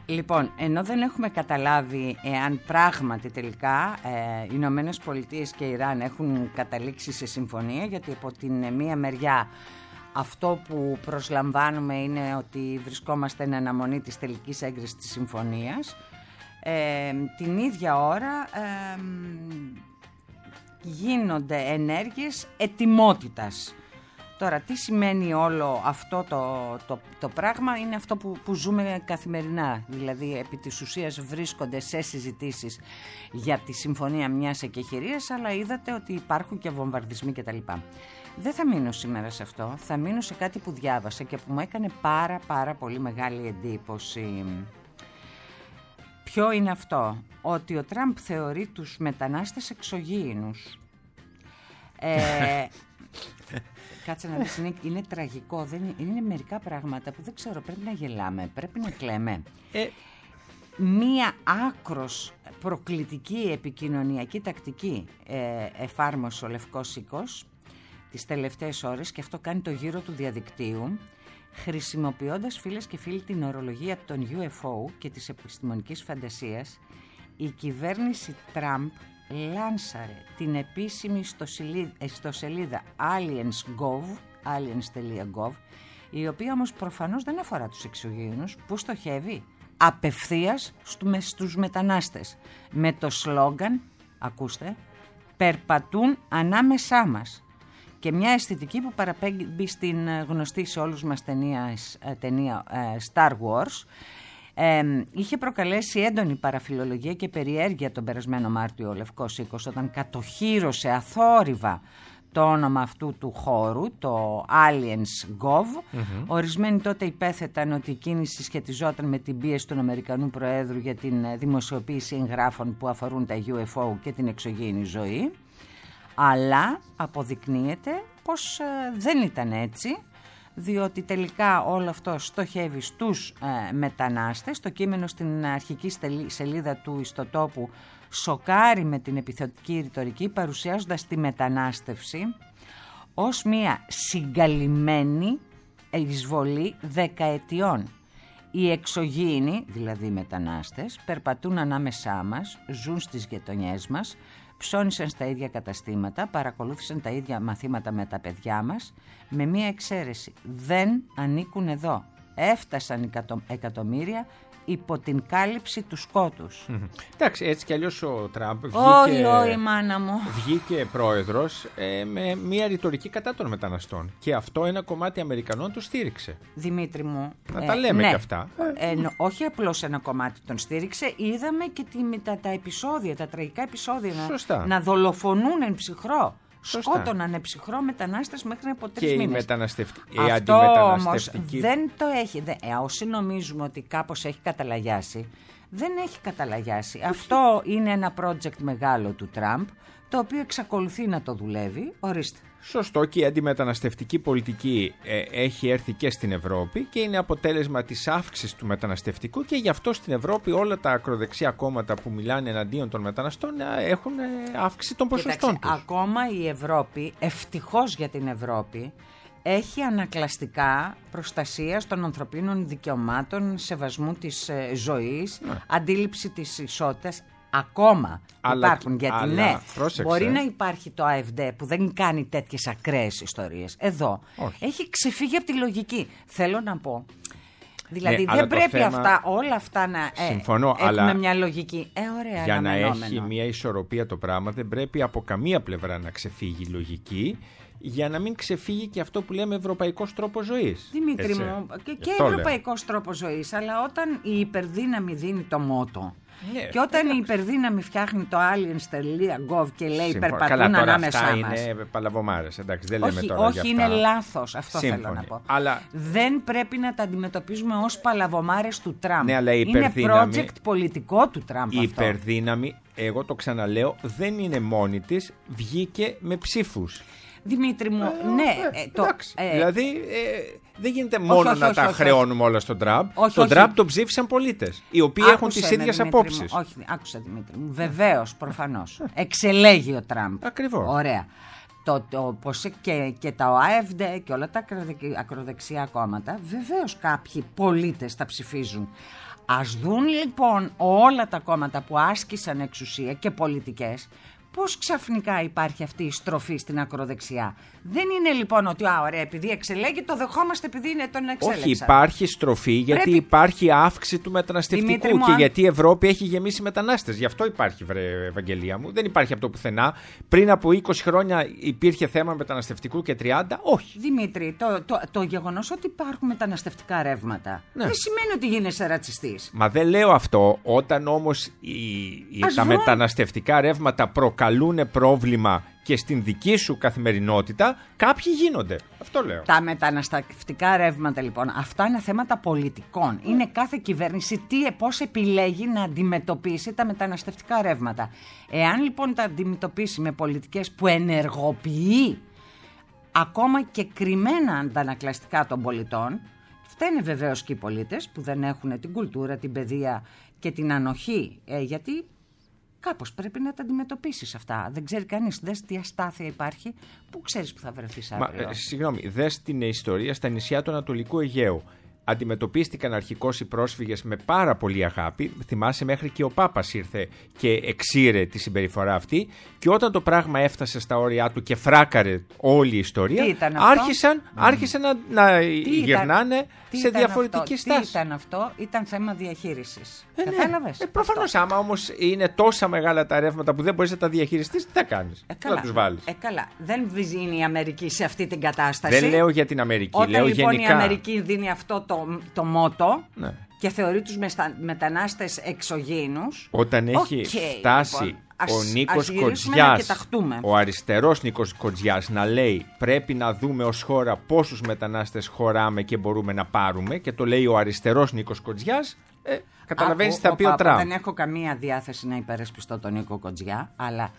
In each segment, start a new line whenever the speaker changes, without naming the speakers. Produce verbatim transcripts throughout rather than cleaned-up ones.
Λοιπόν, ενώ δεν έχουμε καταλάβει εάν πράγματι τελικά ε, οι Ηνωμένες Πολιτείες και η Ιράν έχουν καταλήξει σε συμφωνία, γιατί από την μία μεριά αυτό που προσλαμβάνουμε είναι ότι βρισκόμαστε εν αναμονή της τελικής έγκρισης της συμφωνίας, ε, την ίδια ώρα ε, γίνονται ενέργειες ετοιμότητας. Τώρα, τι σημαίνει όλο αυτό το, το, το πράγμα, είναι αυτό που, που ζούμε καθημερινά. Δηλαδή, επί της ουσίας βρίσκονται σε συζητήσεις για τη συμφωνία μιας εκεχηρίας, αλλά είδατε ότι υπάρχουν και βομβαρδισμοί κτλ. Δεν θα μείνω σήμερα σε αυτό, θα μείνω σε κάτι που διάβασα και που μου έκανε πάρα πάρα πολύ μεγάλη εντύπωση. Ποιο είναι αυτό? Ότι ο Τραμπ θεωρεί τους μετανάστες εξωγήινους. Ε, κάτσε να δεις, είναι, είναι τραγικό, δεν είναι, είναι μερικά πράγματα που δεν ξέρω, πρέπει να γελάμε, πρέπει να κλαίμε. Ε, Μία άκρος προκλητική επικοινωνιακή τακτική ε, εφάρμοσε ο Λευκός Οίκος τις τελευταίες ώρες, και αυτό κάνει το γύρο του διαδικτύου, χρησιμοποιώντας, φίλες και φίλοι, την ορολογία των γιου εφ ο και της επιστημονικής φαντασίας. Η κυβέρνηση Τραμπ λάνσαρε την επίσημη ιστοσελίδα aliens.gov, aliens.gov, η οποία όμως προφανώς δεν αφορά τους εξωγήινους, που στοχεύει απευθείας στους μετανάστες, με το σλόγγαν, ακούστε, «Περπατούν ανάμεσά μας», και μια αισθητική που παραπέμπει στην γνωστή σε όλους μας ταινία, ταινία Star Wars. Ε, είχε προκαλέσει έντονη παραφιλολογία και περιέργεια τον περασμένο Μάρτιο ο Λευκός Οίκος, όταν κατοχύρωσε αθόρυβα το όνομα αυτού του χώρου, το aliens.gov. Mm-hmm. Ορισμένοι τότε υπέθεταν ότι η κίνηση σχετιζόταν με την πίεση του Αμερικανού Προέδρου για την δημοσιοποίηση εγγράφων που αφορούν τα γιου εφ ο και την εξωγήινη ζωή. Αλλά αποδεικνύεται πως ε, δεν ήταν έτσι, διότι τελικά όλο αυτό στοχεύει στους ε, μετανάστες. Το κείμενο στην αρχική σελίδα του ιστοτόπου σοκάρει με την επιθετική ρητορική, παρουσιάζοντας τη μετανάστευση ως μια συγκαλυμμένη εισβολή δεκαετιών. Οι εξωγήινοι, δηλαδή οι μετανάστες, περπατούν ανάμεσά μας, ζουν στις γειτονιές μας, ψώνισαν στα ίδια καταστήματα, παρακολούθησαν τα ίδια μαθήματα με τα παιδιά μας, με μία εξαίρεση: δεν ανήκουν εδώ. Έφτασαν εκατο, εκατομμύρια υπό την κάλυψη του σκότους. Mm-hmm.
Εντάξει, έτσι κι αλλιώς ο Τραμπ βγήκε,
όχι, όχι, μάνα μου.
βγήκε πρόεδρος ε, με μια ρητορική κατά των μεταναστών. Και αυτό ένα κομμάτι Αμερικανών του στήριξε.
Δημήτρη μου.
Να ε, τα λέμε
ναι.
κι αυτά.
Ε, ε, όχι απλώς ένα κομμάτι τον στήριξε, είδαμε και τη, τα, τα επεισόδια, τα τραγικά επεισόδια να, να δολοφονούν εν ψυχρό. Σωστά. Σκότωναν ψυχρό μετανάστες μέχρι από τρεις μήνες.
Και η, μεταναστευτη... η
αυτό
αντιμεταναστευτική...
όμως δεν το έχει. Δεν, ε, όσοι νομίζουμε ότι κάπως έχει καταλαγιάσει, δεν έχει καταλαγιάσει. Αυτό είναι ένα project μεγάλο του Τραμπ, το οποίο εξακολουθεί να το δουλεύει. Ορίστε.
Σωστό, και η αντιμεταναστευτική πολιτική ε, έχει έρθει και στην Ευρώπη και είναι αποτέλεσμα της αύξησης του μεταναστευτικού, και γι' αυτό στην Ευρώπη όλα τα ακροδεξιά κόμματα που μιλάνε εναντίον των μεταναστών ε, έχουν ε, αύξηση των ποσοστών.
Κοιτάξτε, τους. Ακόμα η Ευρώπη, ευτυχώς για την Ευρώπη, έχει ανακλαστικά προστασίας των ανθρωπίνων δικαιωμάτων, σεβασμού της ε, ζωής, ναι. αντίληψη της ισότητας. Ακόμα αλλά, υπάρχουν, γιατί αλλά, ναι, πρόσεξε. Μπορεί να υπάρχει το ΑΕΦΔ που δεν κάνει τέτοιες ακραίες ιστορίες. Εδώ όχι. Έχει ξεφύγει από τη λογική. Θέλω να πω. Δηλαδή ναι, δεν πρέπει θέμα... αυτά, όλα αυτά να ε,
συμφωνώ,
έχουμε
αλλά
μια λογική. Ε, ωραία,
για να έχει μια ισορροπία το πράγμα δεν πρέπει από καμία πλευρά να ξεφύγει η λογική, για να μην ξεφύγει και αυτό που λέμε ευρωπαϊκός τρόπος ζωής.
Δημήτρη Έτσι. μου, και, και ευρωπαϊκός τρόπος ζωής, αλλά όταν η υπερδύναμη δίνει το μότο, yeah, και όταν εντάξει. η υπερδύναμη φτιάχνει το aliens.gov και λέει Συμφω... περπατούν
Καλά, τώρα
ανάμεσά
αυτά
μας.
Είναι παλαβομάρες, εντάξει, δεν
όχι,
λέμε τώρα
όχι,
για
είναι
αυτά.
λάθος, αυτό
Σύμφωνοι.
θέλω να πω.
Αλλά...
Δεν πρέπει να τα αντιμετωπίζουμε ως παλαβομάρες του Τραμπ.
Ναι, αλλά η
υπερδύναμη... Είναι project πολιτικό του Τραμπ
η
αυτό.
Η υπερδύναμη, εγώ το ξαναλέω, δεν είναι μόνη της, βγήκε με ψήφους.
Δημήτρη μου, ε, ναι.
Ε,
ε, το,
ε, δηλαδή ε, δεν γίνεται μόνο όχι, όχι, να όχι, τα όχι, χρεώνουμε όχι. όλα στον Τραμπ.
Όχι,
τον
όχι.
Τραμπ τον ψήφισαν πολίτες, οι οποίοι
Άκουσε
έχουν τις ίδιες
με,
απόψεις.
Όχι, άκουσα Δημήτρη μου. Βεβαίως, προφανώς. Εξελέγει ο Τραμπ.
Ακριβώς.
Ωραία. το, το, πως και, και τα ΟΑΕΒΔΕ και όλα τα ακροδεξιά κόμματα, βεβαίως κάποιοι πολίτες θα ψηφίζουν. Ας δουν λοιπόν όλα τα κόμματα που άσκησαν εξουσία και πολιτικές, πώς ξαφνικά υπάρχει αυτή η στροφή στην ακροδεξιά. Δεν είναι λοιπόν ότι, α, ωραία, επειδή εξελέγει, το δεχόμαστε επειδή είναι τον εξέλεξα.
Όχι, υπάρχει στροφή γιατί Πρέπει... υπάρχει αύξηση του μεταναστευτικού Δημήτρη, και αν... γιατί η Ευρώπη έχει γεμίσει μετανάστες. Γι' αυτό υπάρχει, βρε Ευαγγελία μου. Δεν υπάρχει από το πουθενά. Πριν από είκοσι χρόνια υπήρχε θέμα μεταναστευτικού και τριάντα, όχι.
Δημήτρη, το, το, το γεγονός ότι υπάρχουν μεταναστευτικά ρεύματα, ναι, δεν σημαίνει ότι γίνεσαι ρατσιστής.
Μα δεν λέω αυτό. Όταν όμως οι, οι, τα βρω... μεταναστευτικά ρεύματα προκαλούν πρόβλημα και στην δική σου καθημερινότητα, κάποιοι γίνονται. Αυτό λέω.
Τα μεταναστευτικά ρεύματα λοιπόν, αυτά είναι θέματα πολιτικών. Είναι κάθε κυβέρνηση τι, πώς επιλέγει να αντιμετωπίσει τα μεταναστευτικά ρεύματα. Εάν λοιπόν τα αντιμετωπίσει με πολιτικές που ενεργοποιεί ακόμα και κρυμμένα αντανακλαστικά των πολιτών, φταίνε βεβαίως και οι πολίτες που δεν έχουν την κουλτούρα, την παιδεία και την ανοχή, ε, γιατί κάπως πρέπει να τα αντιμετωπίσεις αυτά. Δεν ξέρει κανείς. Δες τι αστάθεια υπάρχει. Πού ξέρεις που θα βρεθείς αύριο.
Μα, ε, συγγνώμη, δες την ιστορία στα νησιά του Ανατολικού Αιγαίου. Αντιμετωπίστηκαν αρχικώς οι πρόσφυγες με πάρα πολύ αγάπη. Θυμάσαι, μέχρι και ο Πάπας ήρθε και εξήρε τη συμπεριφορά αυτή. Και όταν το πράγμα έφτασε στα όρια του και φράκαρε όλη η ιστορία, άρχισαν, mm. άρχισαν να, να γυρνάνε ήταν, σε διαφορετική
αυτό,
στάση.
Τι ήταν αυτό, ήταν θέμα διαχείρισης.
Ε,
Κατάλαβες.
Ναι. Ε, προφανώς, άμα όμως είναι τόσα μεγάλα τα ρεύματα που δεν μπορείς να τα διαχειριστείς, τι θα κάνεις.
Ε, καλά,
θα τους βάλεις.
Ε, καλά. Δεν είναι η Αμερική σε αυτή την κατάσταση.
Δεν λέω για την Αμερική.
Όταν
λέω
λοιπόν
γενικά.
η Αμερική δίνει αυτό το, το μότο, ναι, και θεωρεί τους μετανάστες εξωγήινους.
Όταν έχει
okay,
φτάσει
λοιπόν,
ο
ας,
Νίκος
ας
Κοντζιάς, ο αριστερός Νίκος Κοντζιάς, να λέει πρέπει να δούμε ως χώρα πόσους μετανάστες χωράμε και μπορούμε να πάρουμε, και το λέει ο αριστερός Νίκος Κοντζιάς, ε, καταλαβαίνεις τι θα πει ο Τραμπ.
Δεν έχω καμία διάθεση να υπερασπιστώ τον Νίκο Κοντζιά, αλλά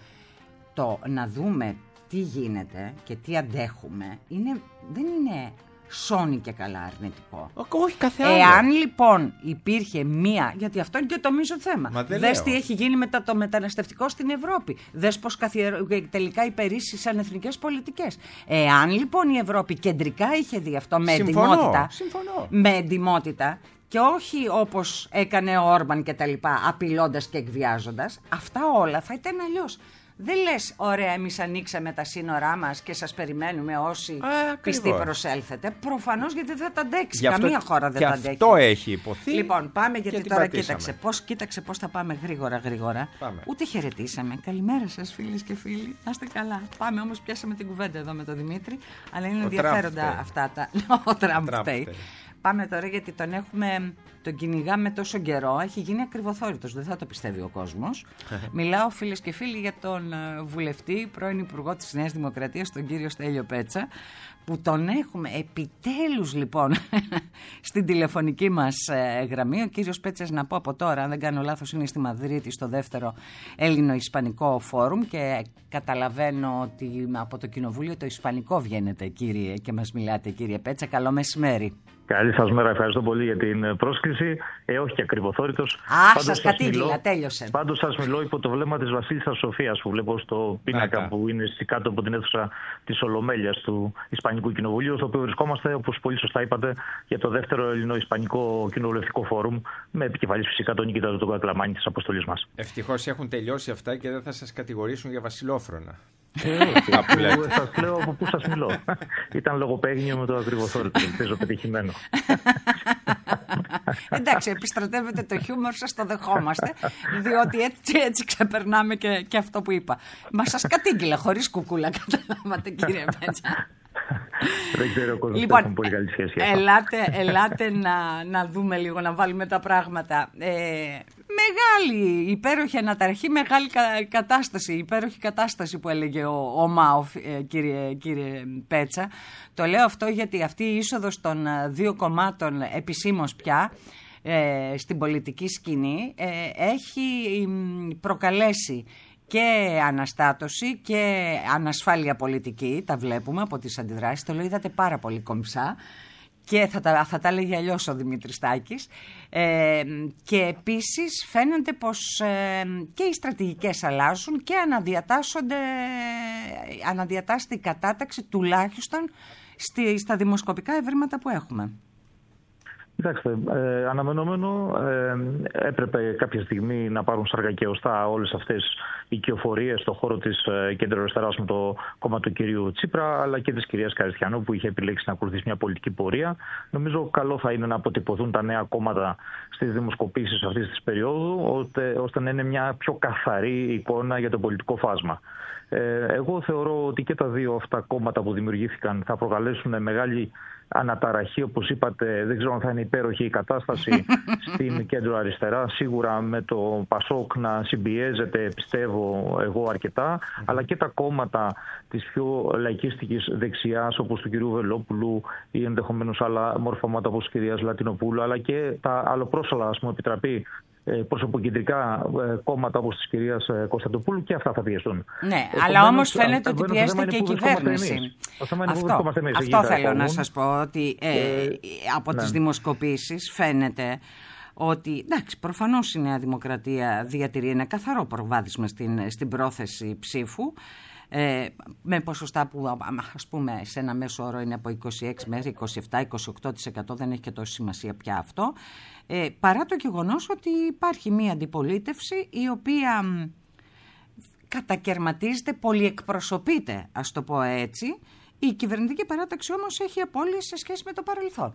το να δούμε τι γίνεται και τι αντέχουμε είναι, δεν είναι σώνει και καλά αρνητικό.
Όχι, κάθε άλλο.
Εάν λοιπόν υπήρχε μία, γιατί αυτό είναι και το μείζον θέμα. Δες τι έχει γίνει μετά το μεταναστευτικό στην Ευρώπη. Δες πως καθιερω... τελικά υπερίσχυσαν εθνικές πολιτικές. Εάν λοιπόν η Ευρώπη κεντρικά είχε δει αυτό με
συμφωνώ,
εντιμότητα,
συμφωνώ.
με εντιμότητα και όχι όπως έκανε ο Όρμπαν και τα λοιπά, απειλώντας και εκβιάζοντας, αυτά όλα θα ήταν αλλιώς. Δεν λες, ωραία, εμείς ανοίξαμε τα σύνορά μας και σας περιμένουμε όσοι Α, πιστοί προσέλθετε. Προφανώς, γιατί δεν θα τα αντέξει.
Αυτό,
καμία χώρα δεν
τα
αντέξει.
Αυτό έχει υποθεί.
Λοιπόν, πάμε, γιατί τώρα
πατήσαμε.
κοίταξε πώς, κοίταξε πώς θα πάμε γρήγορα γρήγορα.
Πάμε.
Ούτε χαιρετήσαμε. Καλημέρα σας, φίλες και φίλοι. Να είστε καλά. Πάμε, όμως πιάσαμε την κουβέντα εδώ με τον Δημήτρη. Αλλά είναι ο ενδιαφέροντα Τραμπ αυτά τα. Ο Τραμπ φταίει. Πάμε τώρα, γιατί τον έχουμε, τον κυνηγάμε τόσο καιρό, έχει γίνει ακριβοθόρητος, δεν θα το πιστεύει ο κόσμος. Μιλάω, φίλες και φίλοι, για τον βουλευτή, πρώην Υπουργό της Νέας Δημοκρατίας, τον κύριο Στέλιο Πέτσα, που τον έχουμε επιτέλους λοιπόν στην τηλεφωνική μας γραμμή. Ο κύριος Πέτσας, να πω από τώρα, αν δεν κάνω λάθος, είναι στη Μαδρίτη στο δεύτερο Έλληνο-Ισπανικό Φόρουμ και καταλαβαίνω ότι από το Κοινοβούλιο το Ισπανικό βγαίνετε, κύριε, και μας μιλάτε, κύριε Πέτσα. Καλό μεσημέρι.
Καλή σας μέρα, ευχαριστώ πολύ για την πρόσκληση. Ε, όχι και ακριβοθόρητος.
Α, σας κατήγγειλα, τέλειωσε.
Πάντως σας μιλώ υπό το βλέμμα της Βασίλισσας Σοφίας, που βλέπω στο πίνακα που είναι κάτω από την αίθουσα της Ολομέλειας του Ισπανικού Κοινοβουλίου, στο οποίο βρισκόμαστε, όπως πολύ σωστά είπατε, για το δεύτερο Ελληνο-Ισπανικό Κοινοβουλευτικό Φόρουμ, με επικεφαλής φυσικά τον Νικήτα τον Κακλαμάνη της αποστολής μας.
Ευτυχώς έχουν τελειώσει αυτά και δεν θα σας κατηγορήσουν για βασιλόφρονα.
Σας λέω από πού σας μιλώ. Ήταν λογοπαίγνιο με το ακριβοθόρητο. Ελπίζω πετυχημένο.
Εντάξει, επιστρατεύετε το χιούμορ σας, το δεχόμαστε, διότι έτσι, έτσι ξεπερνάμε και, και αυτό που είπα. Μα σας κατήγγειλα χωρίς κουκούλα, καταλάβατε, κύριε Πέτσα.
Δεν ξέρω, ο κόσμος λοιπόν, έχουν πολύ καλή σχέση.
Ελάτε, ελάτε να, να δούμε λίγο, να βάλουμε τα πράγματα. Ε, μεγάλη, υπέροχη αναταραχή, μεγάλη κα, κατάσταση, υπέροχη κατάσταση που έλεγε ο, ο Μάο, ε, κύριε, κύριε Πέτσα. Το λέω αυτό γιατί αυτή η είσοδος των δύο κομμάτων επισήμως πια ε, στην πολιτική σκηνή ε, έχει προκαλέσει και αναστάτωση και ανασφάλεια πολιτική, τα βλέπουμε από τις αντιδράσεις, το λέω, είδατε πάρα πολύ κομψά. και θα τα, θα τα έλεγε αλλιώς ο Δημήτρης Τάκης. Ε, και επίσης φαίνεται πως ε, και οι στρατηγικές αλλάζουν και αναδιατάσσονται, αναδιατάσσεται η κατάταξη τουλάχιστον στη, στα δημοσκοπικά ευρήματα που έχουμε.
Κοιτάξτε, ε, αναμενόμενο ε, έπρεπε κάποια στιγμή να πάρουν σάρκα και οστά όλες αυτές οι κυοφορίες στον χώρο της ε, κεντροαριστεράς με το κόμμα του κυρίου Τσίπρα, αλλά και της κυρίας Καριστιανού, που είχε επιλέξει να ακολουθήσει μια πολιτική πορεία. Νομίζω καλό θα είναι να αποτυπωθούν τα νέα κόμματα στις δημοσκοπήσεις αυτής της περίοδου, ώστε, ώστε να είναι μια πιο καθαρή εικόνα για το πολιτικό φάσμα. Ε, εγώ θεωρώ ότι και τα δύο αυτά κόμματα που δημιουργήθηκαν θα προκαλέσουν μεγάλη αναταραχή, όπως είπατε. Δεν ξέρω αν θα είναι υπέροχη η κατάσταση στην κέντρο αριστερά. Σίγουρα με το Πασόκ να συμπιέζεται, πιστεύω εγώ, αρκετά, αλλά και τα κόμματα της πιο λαϊκίστικης δεξιάς, όπως του κυρίου Βελόπουλου, ή ενδεχομένως άλλα μορφώματα όπως της κυρίας Λατινοπούλου, αλλά και τα αλλοπρόσαλα, ας μου επιτραπεί, προσωποκεντρικά κόμματα όπως της κυρίας Κωνσταντοπούλου, και αυτά θα πιεστούν.
Ναι, επομένως, αλλά όμως φαίνεται ότι πιέζεται και η κυβέρνηση. Αυτό, αυτό θέλω να σας πω, ότι ε, ε, από ναι. τις δημοσκοπήσεις φαίνεται ότι, εντάξει, προφανώς η Νέα Δημοκρατία διατηρεί ένα καθαρό προβάδισμα στην, στην πρόθεση ψήφου, Ε, με ποσοστά που, ας πούμε, σε ένα μέσο όρο είναι από είκοσι έξι μέχρι είκοσι επτά είκοσι οκτώ τοις εκατό, δεν έχει και τόση σημασία πια αυτό, ε, παρά το γεγονός ότι υπάρχει μία αντιπολίτευση η οποία κατακερματίζεται, πολυεκπροσωπείται, ας το πω έτσι. Η κυβερνητική παράταξη όμως έχει απώλειες σε σχέση με το παρελθόν.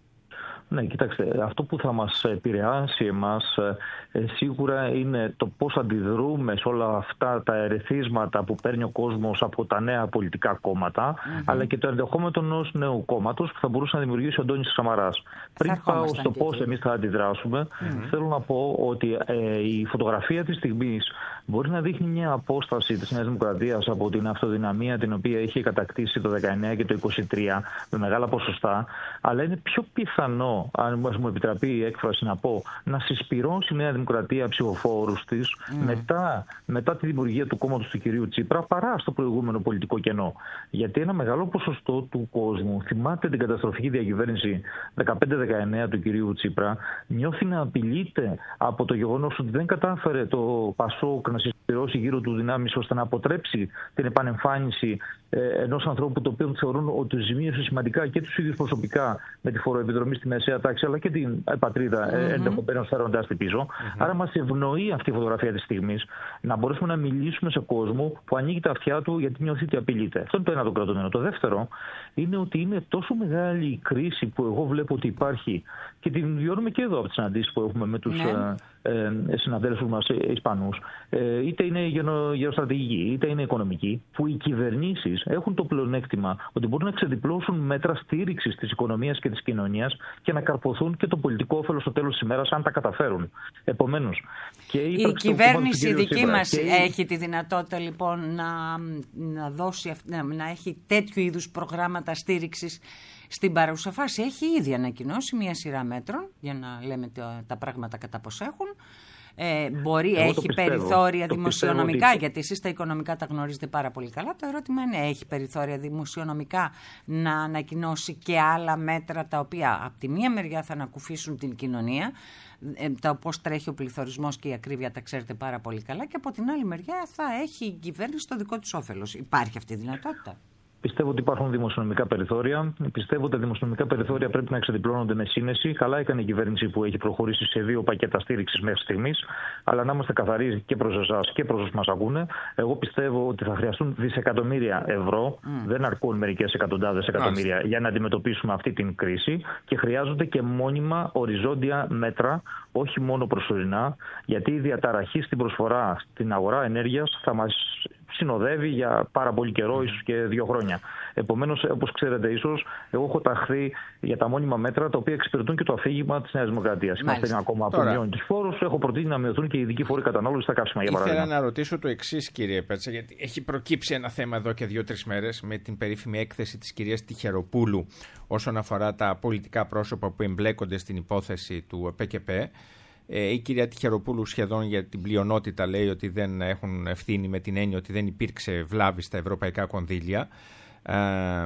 Ναι, κοιτάξτε, αυτό που θα μας επηρεάσει εμάς ε, σίγουρα είναι το πώς αντιδρούμε σε όλα αυτά τα ερεθίσματα που παίρνει ο κόσμος από τα νέα πολιτικά κόμματα, mm-hmm. αλλά και το ενδεχόμενο ενός νέου κόμματος που θα μπορούσε να δημιουργήσει ο Αντώνης Σαμαράς. Πριν πάω στο πώς εμείς θα αντιδράσουμε, mm-hmm. θέλω να πω ότι ε, η φωτογραφία της στιγμής μπορεί να δείχνει μια απόσταση της Νέας Δημοκρατίας από την αυτοδυναμία την οποία είχε κατακτήσει το δεκαεννιά και το είκοσι τρία με μεγάλα ποσοστά, αλλά είναι πιο πιθανό, αν μου επιτραπεί η έκφραση να πω, να συσπυρώσει η Νέα Δημοκρατία ψηφοφόρους της mm. μετά, μετά τη δημιουργία του κόμματος του κυρίου Τσίπρα, παρά στο προηγούμενο πολιτικό κενό. Γιατί ένα μεγάλο ποσοστό του κόσμου θυμάται την καταστροφική διακυβέρνηση δεκαπέντε δεκαεννιά του κυρίου Τσίπρα, νιώθει να απειλείται από το γεγονός ότι δεν κατάφερε το Πασόκ να συσπυρώσει γύρω του δυνάμεις ώστε να αποτρέψει την επανεμφάνιση ε, ενός ανθρώπου το οποίο θεωρούν ότι ζημίωσε σημαντικά και τους ίδιους προσωπικά με τη φοροεπιδρομή στη μεσαία τάξη, αλλά και την πατρίδα mm-hmm. ενδεχομένως φέροντάς την πίσω. Mm-hmm. Άρα μας ευνοεί αυτή η φωτογραφία της στιγμής να μπορέσουμε να μιλήσουμε σε κόσμο που ανοίγει τα αυτιά του γιατί νιώθει ότι απειλείται. Αυτό είναι το ένα το κρατούμενο. Το δεύτερο είναι ότι είναι τόσο μεγάλη η κρίση που εγώ βλέπω ότι υπάρχει και την βιώνουμε και εδώ από τις συναντήσεις που έχουμε με τους mm-hmm. ε, ε, συναδέλφους μας ε, Ισπανούς. Ε, είτε είναι γεωστρατηγική, είτε είναι οικονομική, που οι κυβερνήσεις έχουν το πλεονέκτημα ότι μπορούν να ξεδιπλώσουν μέτρα στήριξης της οικονομίας και της κοινωνίας και να καρποθούν και το πολιτικό όφελος στο τέλος της ημέρας, αν τα καταφέρουν. Επομένως, και η,
η κυβέρνηση δική μας η... έχει τη δυνατότητα λοιπόν να, να, δώσει, να, να έχει τέτοιου είδους προγράμματα στήριξης στην παρούσα φάση. Έχει ήδη ανακοινώσει μία σειρά μέτρων, για να λέμε τα, τα πράγματα κατά πώς έχουν. Ε, μπορεί, Εγώ έχει πιστεύω, περιθώρια δημοσιονομικά, ότι... γιατί εσείς τα οικονομικά τα γνωρίζετε πάρα πολύ καλά. Το ερώτημα είναι, έχει περιθώρια δημοσιονομικά να ανακοινώσει και άλλα μέτρα τα οποία από τη μία μεριά θα ανακουφίσουν την κοινωνία, ε, τα πώς τρέχει ο πληθωρισμός και η ακρίβεια τα ξέρετε πάρα πολύ καλά, και από την άλλη μεριά θα έχει η κυβέρνηση το δικό της όφελος. Υπάρχει αυτή η δυνατότητα?
Πιστεύω ότι υπάρχουν δημοσιονομικά περιθώρια. Πιστεύω ότι τα δημοσιονομικά περιθώρια πρέπει να εξαντιπλώνονται με σύνεση. Καλά έκανε η κυβέρνηση που έχει προχωρήσει σε δύο πακέτα στήριξης μέχρι στιγμής. Αλλά να είμαστε καθαροί και προς εσάς και προς όσους μας ακούνε. Εγώ πιστεύω ότι θα χρειαστούν δισεκατομμύρια ευρώ. Mm. Δεν αρκούν μερικές εκατοντάδες εκατομμύρια mm. για να αντιμετωπίσουμε αυτή την κρίση. Και χρειάζονται και μόνιμα οριζόντια μέτρα, όχι μόνο προσωρινά. Γιατί η διαταραχή στην προσφορά στην αγορά ενέργειας θα μας συνοδεύει για πάρα πολύ καιρό, ίσως και δύο χρόνια. Επομένως, όπως ξέρετε, ίσως, εγώ έχω ταχθεί για τα μόνιμα μέτρα τα οποία εξυπηρετούν και το αφήγημα της Νέας Δημοκρατίας. Είμαστε ακόμα από μειώνει τους φόρους. Έχω προτείνει να μειωθούν και οι ειδικοί φόροι κατανάλωσης στα καύσιμα, για παράδειγμα.
Ήθελα να ρωτήσω το εξής, κύριε Πέτσα, γιατί έχει προκύψει ένα θέμα εδώ και δύο-τρεις μέρες με την περίφημη έκθεση της κυρίας Τιχεροπούλου όσον αφορά τα πολιτικά πρόσωπα που εμπλέκονται στην υπόθεση του ΠΚΠ. Η κυρία Τιχεροπούλου σχεδόν για την πλειονότητα λέει ότι δεν έχουν ευθύνη, με την έννοια ότι δεν υπήρξε βλάβη στα ευρωπαϊκά κονδύλια. Ε,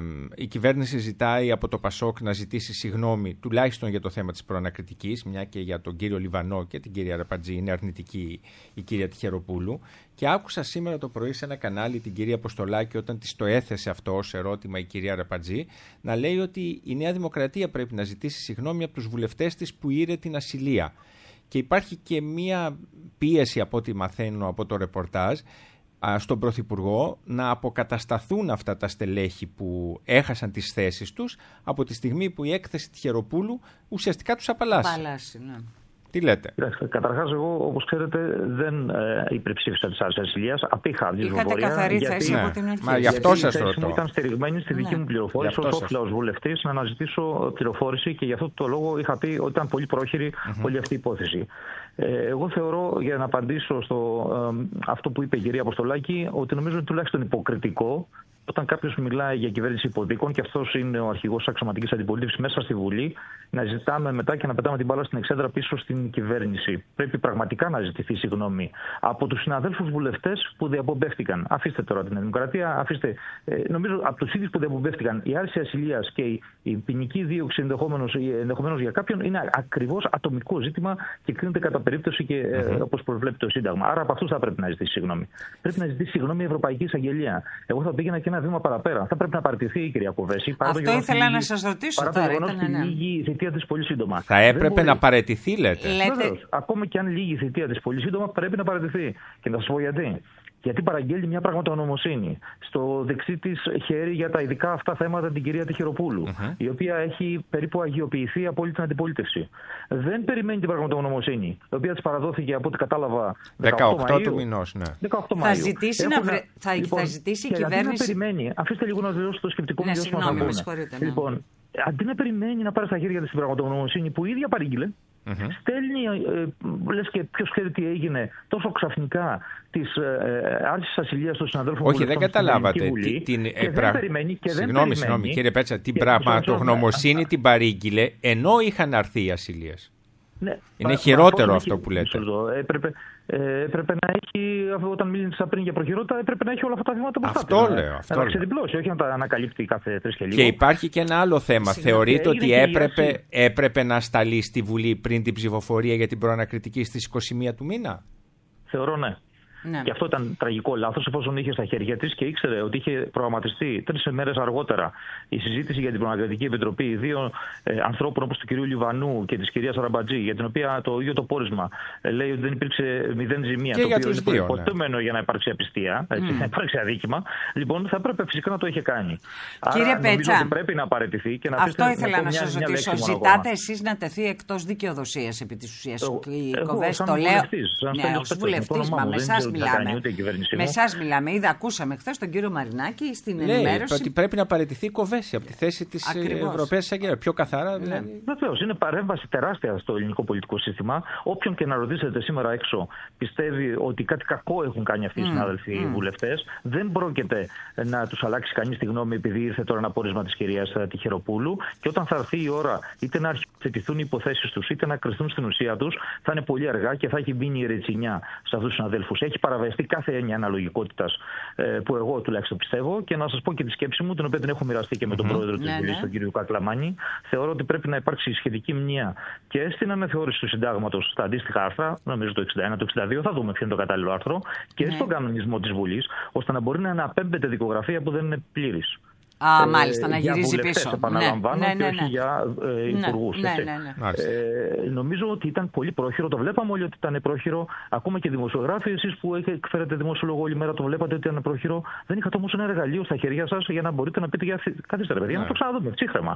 η κυβέρνηση ζητάει από το Πασόκ να ζητήσει συγγνώμη τουλάχιστον για το θέμα της προανακριτικής, μια και για τον κύριο Λιβανό και την κυρία Αραπατζή είναι αρνητική η κυρία Τιχεροπούλου. Και άκουσα σήμερα το πρωί σε ένα κανάλι την κυρία Αποστολάκη, όταν της το έθεσε αυτό ως ερώτημα η κυρία Αραπατζή, να λέει ότι η Νέα Δημοκρατία πρέπει να ζητήσει συγγνώμη από τους βουλευτές της που ήρε την ασυλία. Και υπάρχει και μία πίεση, από ό,τι μαθαίνω από το ρεπορτάζ, στον Πρωθυπουργό να αποκατασταθούν αυτά τα στελέχη που έχασαν τις θέσεις τους από τη στιγμή που η έκθεση Τιχεροπούλου ουσιαστικά τους απαλλάσσει.
Απαλλάσσει, ναι.
Τι λέτε?
Καταρχάς, εγώ, όπως ξέρετε, δεν ε, υπερψήφισα τη άρση ασυλίας. Απήχα ψηφοφορία.
Είχατε καθαρή
γιατί...
θέση
ναι.
από την αρχή.
Μα γι' αυτό σας ρωτώ.
Η θέση μου ήταν στηριγμένη στη δική
ναι.
μου πληροφόρηση. Ως όφιλα ως βουλευτής να αναζητήσω πληροφόρηση και γι' αυτό το λόγο είχα πει ότι ήταν πολύ πρόχειρη mm-hmm. όλη αυτή η υπόθεση. Ε, εγώ θεωρώ, για να απαντήσω στο ε, αυτό που είπε η κυρία Αποστολάκη, ότι νομίζω είναι τουλάχιστον υποκριτικό όταν κάποιος μιλάει για κυβέρνηση υποδίκων, και αυτός είναι ο αρχηγός της αξιωματικής αντιπολίτευσης μέσα στη Βουλή, να ζητάμε μετά και να πετάμε την μπάλα στην εξέδρα πίσω στην κυβέρνηση. Πρέπει πραγματικά να ζητηθεί συγγνώμη από τους συναδέλφους βουλευτές που διαπομπεύτηκαν. Αφήστε τώρα την Δημοκρατία, αφήστε. Ε, νομίζω από τους ίδιους που διαπομπεύτηκαν, η άρση ασυλίας και η, η ποινική δίωξη ενδεχομένως για κάποιον είναι ακριβώς ατομικό ζήτημα και κρίνεται κατά περίπτωση και ε, mm-hmm. όπως προβλέπει το Σύνταγμα. Άρα από αυτούς θα πρέπει να ζητήσει συγγνώμη. Πρέπει να ζητήσει συγγνώμη η Ευρωπαϊκή Εισαγγελία. Εγώ θα πήγαινα και ένα βήμα παραπέρα. Θα πρέπει να παραιτηθεί η κυρία Κοβέση.
Αυτό ήθελα να σας ρωτήσω
παρά
τώρα.
Το γεγονός
Ήταν, ναι.
λύγει η θητεία της πολύ σύντομα.
Θα έπρεπε μπορεί... να παραιτηθεί, λέτε.
λέτε...
Βεβαίως. Ακόμα και αν λύγει η θητεία της πολύ σύντομα, πρέπει να παραιτηθεί. Και να σας πω γιατί. Γιατί παραγγέλνει μια πραγματονομοσύνη στο δεξί της χέρι για τα ειδικά αυτά θέματα την κυρία Τιχεροπούλου, uh-huh. η οποία έχει περίπου αγιοποιηθεί από όλη την αντιπολίτευση. Δεν περιμένει την πραγματονομοσύνη, η οποία της παραδόθηκε από ό,τι κατάλαβα
δεκαοκτώ του μηνός. Ναι.
δεκαοκτώ
θα ζητήσει,
Έχουν...
να βρε... θα...
λοιπόν,
θα ζητήσει η
και
κυβέρνηση.
αντί να περιμένει, αφήστε λίγο να δηλώσω το σκεπτικό μου.
Ναι, συγγνώμη, με συγχωρείτε. Ναι.
Λοιπόν, αντί να περιμένει να πάρει στα χέρια της την πραγματονομοσύνη που η ίδια παρήγγειλε, Mm-hmm. στέλνει, ε, λες και ποιος ξέρει τι έγινε τόσο ξαφνικά της ε, άρσης ασυλίας των συναδέλφων.
Όχι, δεν καταλάβατε.
Βουλή,
την,
και
ε,
δεν
πρα...
περιμένει και
συγγνώμη,
δεν
συγγνώμη,
περιμένει.
κύριε Πέτσα, την
και
πραγματογνωμοσύνη την παρήγγειλε ενώ είχαν αρθεί οι ασυλίες.
Ναι,
είναι
πα,
χειρότερο
πα,
αυτό
έχει,
που λέτε.
Έπρεπε, ε, έπρεπε να έχει, όταν μίλησα πριν για προχειρότητα, έπρεπε να έχει όλα αυτά τα βήματα μπροστά.
Αυτό
του,
λέω.
Να,
αυτό
να
λέω.
ξεδιπλώσει, όχι να τα ανακαλύπτει κάθε τρεις και λίγο.
Και υπάρχει και ένα άλλο θέμα.
Συγνώμη,
θεωρείτε ότι έπρεπε,
η
έπρεπε να σταλεί στη Βουλή πριν την ψηφοφορία για την προανακριτική στις είκοσι μία του μήνα?
Θεωρώ ναι.
Ναι.
Και αυτό ήταν τραγικό λάθος, εφόσον είχε στα χέρια της και ήξερε ότι είχε προγραμματιστεί τρεις μέρες αργότερα η συζήτηση για την Προανακριτική Επιτροπή δύο ε, ανθρώπων όπως του κυρίου Λιβανού και της κυρίας Αραμπατζή, για την οποία το ίδιο το πόρισμα ε, λέει ότι δεν υπήρξε μηδέν ζημία.
Και
το
για
οποίο είναι προϋποτεμένο ναι. για να υπάρξει απιστία, έτσι, mm. να υπάρξει αδίκημα. Λοιπόν, θα έπρεπε φυσικά να το είχε κάνει.
Κύριε
Άρα,
Πέτσα,
ότι πρέπει να παραιτηθεί και να
αυτό ήθελα να, να σας ρωτήσω. Ζητάτε εσείς να τεθεί εκτός δικαιοδοσίας επί της ουσίας? Η Κοβέση το λέω. Ναι, ως βουλευτής, μα με εσάς μιλάμε. Με εσάς μιλάμε. Είδα, ακούσαμε χθες τον κύριο Μαρινάκη στην
λέει,
ενημέρωση.
Ότι πρέπει να παραιτηθεί η Κοβέση από τη θέση της Ευρωπαίας Εισαγγελίας. Πιο καθαρά δηλαδή. Ναι.
Βεβαίως, είναι παρέμβαση τεράστια στο ελληνικό πολιτικό σύστημα. Όποιον και να ρωτήσετε σήμερα έξω πιστεύει ότι κάτι κακό έχουν κάνει αυτοί οι mm. συνάδελφοι mm. βουλευτές. Δεν πρόκειται να τους αλλάξει κανείς τη γνώμη επειδή ήρθε τώρα ένα πόρισμα της κυρίας Τιχεροπούλου. Και όταν θα έρθει η ώρα είτε να αρχιθετηθούν οι υποθέσεις τους είτε να κρυθούν στην ουσία τους, θα είναι πολύ αργά και θα έχει μπει η ρετσινιά σε αυτούς τους συναδέλφους. Έχει παραβιαστεί κάθε έννοια αναλογικότητας ε, που εγώ τουλάχιστον πιστεύω, και να σας πω και τη σκέψη μου, την οποία την έχω μοιραστεί και με τον mm-hmm. πρόεδρο της Βουλής, ναι, τον κύριο Κακλαμάνη. Θεωρώ ότι πρέπει να υπάρξει σχετική μνήμα και στην αναθεώρηση του συντάγματος στα αντίστοιχα άρθρα, νομίζω το εξήντα ένα, το εξήντα δύο, θα δούμε ποιο είναι το κατάλληλο άρθρο, και ναι. στον κανονισμό της Βουλής, ώστε να μπορεί να αναπέμπεται δικογραφία που δεν είναι πλήρης.
Α, μάλιστα, να γυρίζει
βουλευτές,
πίσω.
Επαναλαμβάνω,
ναι, ναι, ναι,
και όχι
ναι.
για ε, υπουργούς.
Ναι, ναι, ναι, ναι.
Ε, νομίζω ότι ήταν πολύ πρόχειρο. Το βλέπαμε όλοι ότι ήταν πρόχειρο. Ακόμα και δημοσιογράφοι, εσείς που εκφέρετε δημοσιολόγο όλη μέρα, το βλέπατε ότι ήταν πρόχειρο. Δεν είχατε όμως ένα εργαλείο στα χέρια σας για να μπορείτε να πείτε για καθίστε ρε παιδιά, ναι. να το ξαναδούμε ψύχρεμα.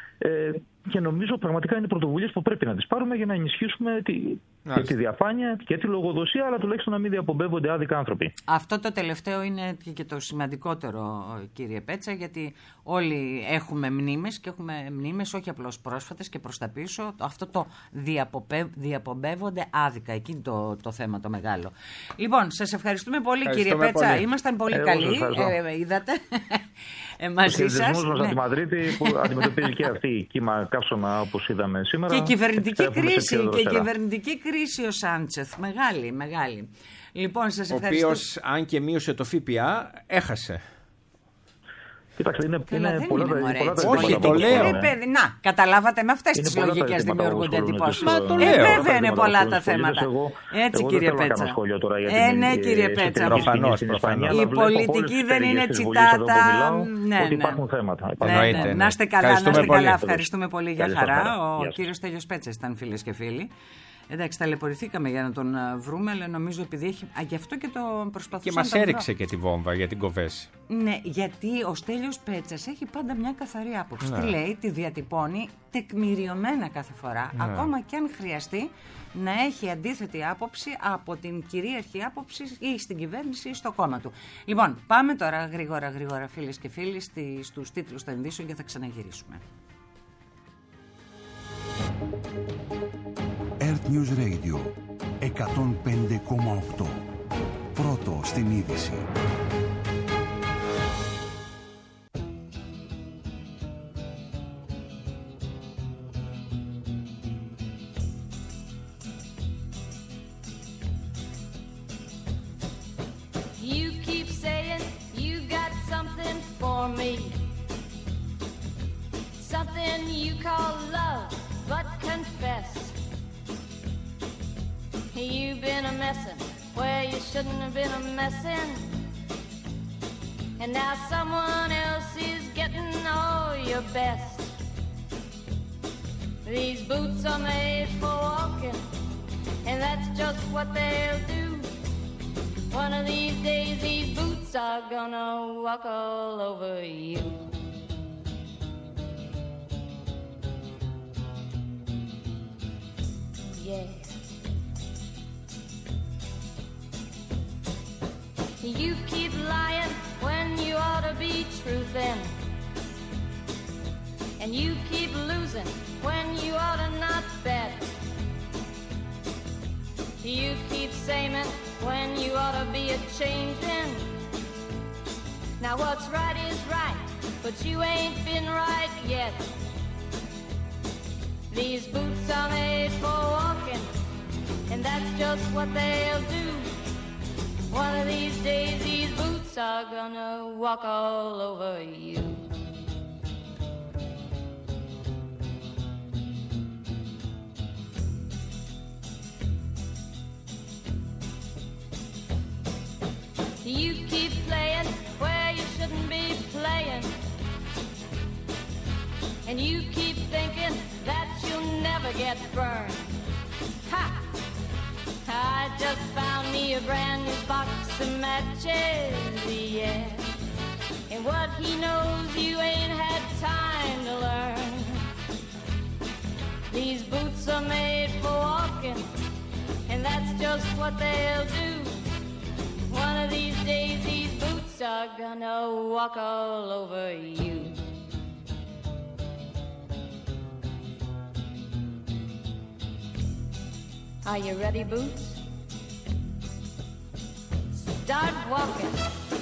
Ε, και νομίζω πραγματικά είναι πρωτοβουλίες που πρέπει να τις πάρουμε για να ενισχύσουμε τη, και τη διαφάνεια και τη λογοδοσία, αλλά τουλάχιστον να μην διαπομπεύονται άδικα άνθρωποι. Αυτό
το τελευταίο είναι και το σημαντικότερο, κύριε Πέτσα, γιατί όλοι έχουμε μνήμες και έχουμε μνήμες όχι απλώς πρόσφατες και προς τα πίσω. Αυτό το διαπομπε, διαπομπεύονται άδικα. Εκεί είναι το, το θέμα το μεγάλο. Λοιπόν, σας ευχαριστούμε πολύ, κύριε Πέτσα. Πολύ. Ήμασταν πολύ ε, καλοί. Ε, είδατε. Ε, μαζί σας.
Μας ναι. από τη Μαδρίτη που αντιμετωπίζει και αυτή η κύμα καύσωνα όπως είδαμε σήμερα.
Και κυβερνητική κρίση, και κυβερνητική κρίση ο Σάντσεθ. Μεγάλη, μεγάλη. Λοιπόν, σας ευχαριστώ.
Ο οποίος, αν και μείωσε το ΦΠΑ, έχασε.
Κοιτάξτε, είναι,
Καλά,
είναι
δεν
πολλά,
είναι, μωρέ,
πολλά
έτσι,
τα
όχι,
ζητήματα
το
που
λέω.
αφορούν.
Ε, να, καταλάβατε, με αυτές
Είναι
τις
πολλά τα
λογικές
ζητήματα
δημιουργούνται
που ασχολούν
εντυπώσεις.
τους,
Μα το
ε,
λέω.
Ε, βέβαια είναι
θέματα
πολλά
που
τα
ασχολούν
θέματα.
τους. Εγώ,
Έτσι,
εγώ
κύριε
δεν θέλω να
Πέτσα.
κάνω σχόλιο τώρα για
Ε,
την,
ναι,
ε,
κύριε
εσωτερική
Πέτσα.
σκηνή
Προφανώς,
στην
προφανώς.
Ισπανία,
Η
αλλά βλέπω από όλες
πολιτική
τις
δεν είναι
εταιρείες της Βουλής εδώ που
τσιτάτα.
μιλάω,
Ναι,
ότι
ναι.
υπάρχουν θέματα.
Ναι,
Υπάρχουν
Εννοείται,
ναι.
ναι.
Να είστε καλά, να
Ευχαριστούμε
είστε
πολύ.
καλά. Ευχαριστούμε πολύ για
Καλή
χαρά.
σας μέρα.
Ο
Γεια σας.
κύριος Στέλιος Πέτσας ήταν, φίλες και φίλοι. Εντάξει, ταλαιπωρηθήκαμε για να τον α, βρούμε, αλλά νομίζω επειδή έχει. Α, γι' αυτό και το προσπαθούσα.
Και μας έριξε και τη βόμβα για την Κοβέση.
Ναι, γιατί ο Στέλιος Πέτσας έχει πάντα μια καθαρή άποψη.
Ναι.
Τι λέει, τη διατυπώνει τεκμηριωμένα κάθε φορά,
Ναι.
ακόμα και αν χρειαστεί να έχει αντίθετη άποψη από την κυρίαρχη άποψη ή στην κυβέρνηση ή στο κόμμα του. Λοιπόν, πάμε τώρα γρήγορα, γρήγορα, φίλες και φίλοι, στη, στους τίτλους των ειδήσεων και θα ξαναγυρίσουμε.
Earth News Radio εκατόν πέντε κόμμα οκτώ. Πρώτο στην είδηση.
You keep saying you got something for me, something you call love, but confess you've been a messin' where you shouldn't have been a messin', and now someone else is getting all your best. These boots are made for walking, and that's just what they'll do. One of these days these boots are gonna walk all over you. Yeah. You keep lying when you ought to be truthin', and you keep losing when you ought to not bet. You keep saying when you ought to be a changin'. Now what's right is right, but you ain't been right yet. These boots are made for walking, and that's just what they'll do. One of these days these boots are gonna walk all over you. You keep playing where you shouldn't be playing, and you keep thinking that you'll never get burned. Ha! I just found me a brand new box of matches, yeah. And what he knows you ain't had time to learn. These boots are made for walking, and that's just what they'll do. One of these days these boots are gonna walk all over you. Are you ready, Boots? Start walking.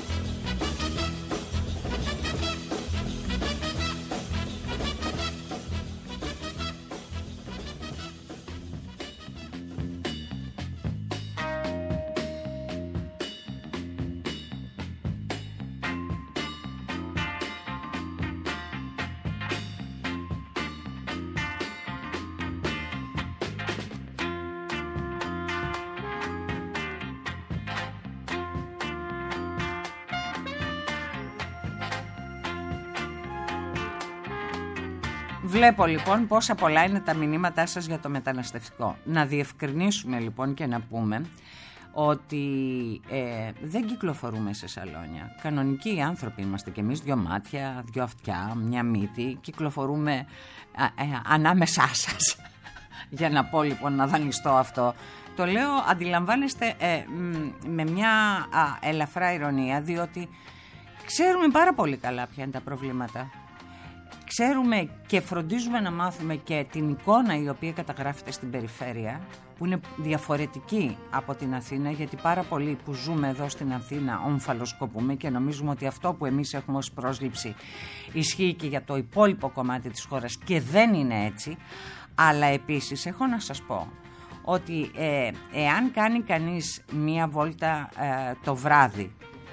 Βλέπω λοιπόν πόσα πολλά είναι τα μηνύματά σας για το μεταναστευτικό. Να διευκρινίσουμε λοιπόν και να πούμε ότι ε, δεν κυκλοφορούμε σε σαλόνια. Κανονικοί άνθρωποι είμαστε κι εμείς, δυο μάτια, δυο αυτιά, μια μύτη. Κυκλοφορούμε α, ε, ανάμεσά σας. Για να πω λοιπόν, να δανειστώ αυτό. Το λέω, αντιλαμβάνεστε, ε, με μια α, ελαφρά ηρωνία, διότι ξέρουμε πάρα πολύ καλά ποια είναι τα προβλήματα. Ξέρουμε και φροντίζουμε να μάθουμε και την εικόνα η οποία καταγράφεται στην περιφέρεια, που είναι διαφορετική από την Αθήνα, γιατί πάρα πολλοί που ζούμε εδώ στην Αθήνα ομφαλοσκοπούμε και νομίζουμε ότι αυτό που εμείς έχουμε ως πρόσληψη ισχύει και για το υπόλοιπο κομμάτι της χώρας, και δεν είναι έτσι. Αλλά επίσης έχω να σας πω ότι ε, εάν κάνει κανείς μία βόλτα ε, το βράδυ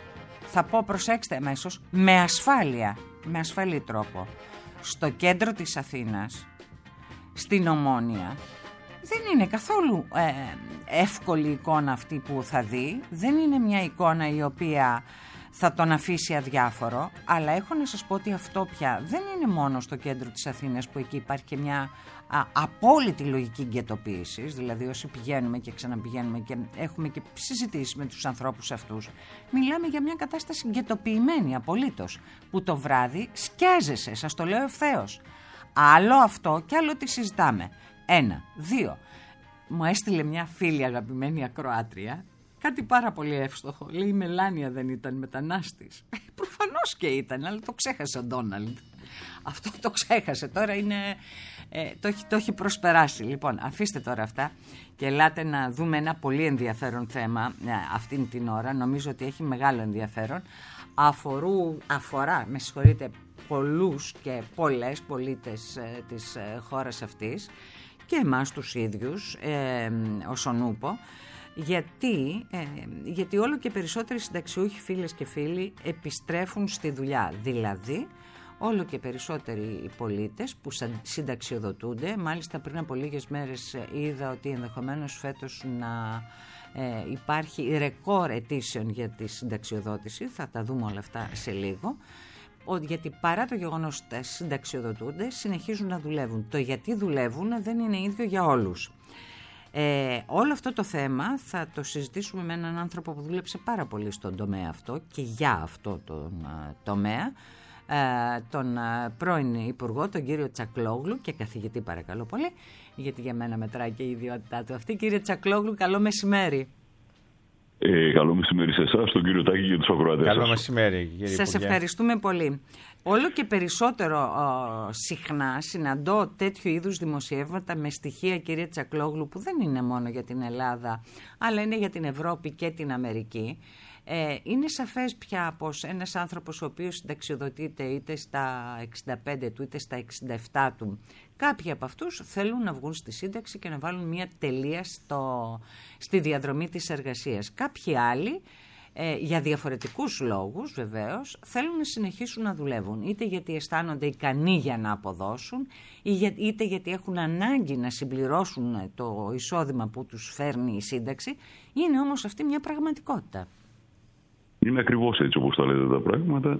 θα πω, προσέξτε αμέσως, με ασφάλεια, με ασφαλή τρόπο, στο κέντρο της Αθήνας, στην Ομόνια, δεν είναι καθόλου ε, εύκολη εικόνα αυτή που θα δει. Δεν είναι μια εικόνα η οποία θα τον αφήσει αδιάφορο, αλλά έχω να σας πω ότι αυτό πια δεν είναι μόνο στο κέντρο της Αθήνας, που εκεί υπάρχει και μια α, απόλυτη λογική γκετοποίησης, δηλαδή όσοι πηγαίνουμε και ξαναπηγαίνουμε και έχουμε και συζητήσει με τους ανθρώπους αυτούς, μιλάμε για μια κατάσταση γκετοποιημένη απολύτως, που το βράδυ σκιάζεσαι, σας το λέω ευθέως. Άλλο αυτό και άλλο τι συζητάμε. Ένα, δύο. Μου έστειλε μια φίλη αγαπημένη ακροάτρια κάτι πάρα πολύ εύστοχο. Λέει, η Μελάνια δεν ήταν μετανάστης? Προφανώς και ήταν, αλλά το ξέχασε ο Ντόναλντ. Αυτό το ξέχασε, τώρα είναι, ε, το, έχει, το έχει προσπεράσει. Λοιπόν, αφήστε τώρα αυτά και ελάτε να δούμε ένα πολύ ενδιαφέρον θέμα ε, αυτήν την ώρα. Νομίζω ότι έχει μεγάλο ενδιαφέρον. Αφορού, αφορά, με συγχωρείτε, πολλούς και πολλές πολίτες ε, της ε, χώρας αυτής και εμάς τους ίδιους, ε, όσον ούπο, γιατί, ε, γιατί όλο και περισσότεροι συνταξιούχοι, φίλες και φίλοι, επιστρέφουν στη δουλειά. Δηλαδή, όλο και περισσότεροι πολίτες που συνταξιοδοτούνται, μάλιστα πριν από λίγες μέρες είδα ότι ενδεχομένως φέτος να ε, υπάρχει ρεκόρ αιτήσεων για τη συνταξιοδότηση, θα τα δούμε όλα αυτά σε λίγο, γιατί παρά το γεγονός ότι συνταξιοδοτούνται, συνεχίζουν να δουλεύουν. Το γιατί δουλεύουν δεν είναι ίδιο για όλους. Ε, όλο αυτό το θέμα θα το συζητήσουμε με έναν άνθρωπο που δούλεψε πάρα πολύ στον τομέα αυτό και για αυτό το τομέα, ε, τον πρώην Υπουργό, τον κύριο Τσακλόγλου, και καθηγητή παρακαλώ πολύ, γιατί για μένα μετράει και η ιδιότητά του αυτή. Κύριε Τσακλόγλου, καλό μεσημέρι.
Ε, καλό μεσημέρι σε εσάς, τον κύριο Τάκη και τους ακροατές.
Καλό μεσημέρι, κύριε
Σας
Υπουργέ.
ευχαριστούμε πολύ. Όλο και περισσότερο ο, συχνά συναντώ τέτοιου είδους δημοσιεύματα με στοιχεία, κύριε Τσακλόγλου, που δεν είναι μόνο για την Ελλάδα, αλλά είναι για την Ευρώπη και την Αμερική. Ε, είναι σαφές πια πως ένας άνθρωπος ο οποίος συνταξιοδοτείται είτε στα εξήντα πέντε του είτε στα εξήντα επτά του, κάποιοι από αυτούς θέλουν να βγουν στη σύνταξη και να βάλουν μια τελεία στο, στη διαδρομή της εργασίας. Κάποιοι άλλοι, ε, για διαφορετικούς λόγους βεβαίως, θέλουν να συνεχίσουν να δουλεύουν, είτε γιατί αισθάνονται ικανοί για να αποδώσουν, είτε γιατί έχουν ανάγκη να συμπληρώσουν το εισόδημα που τους φέρνει η σύνταξη. Είναι όμως αυτή μια πραγματικότητα.
Είναι ακριβώς έτσι όπως τα λέτε τα πράγματα.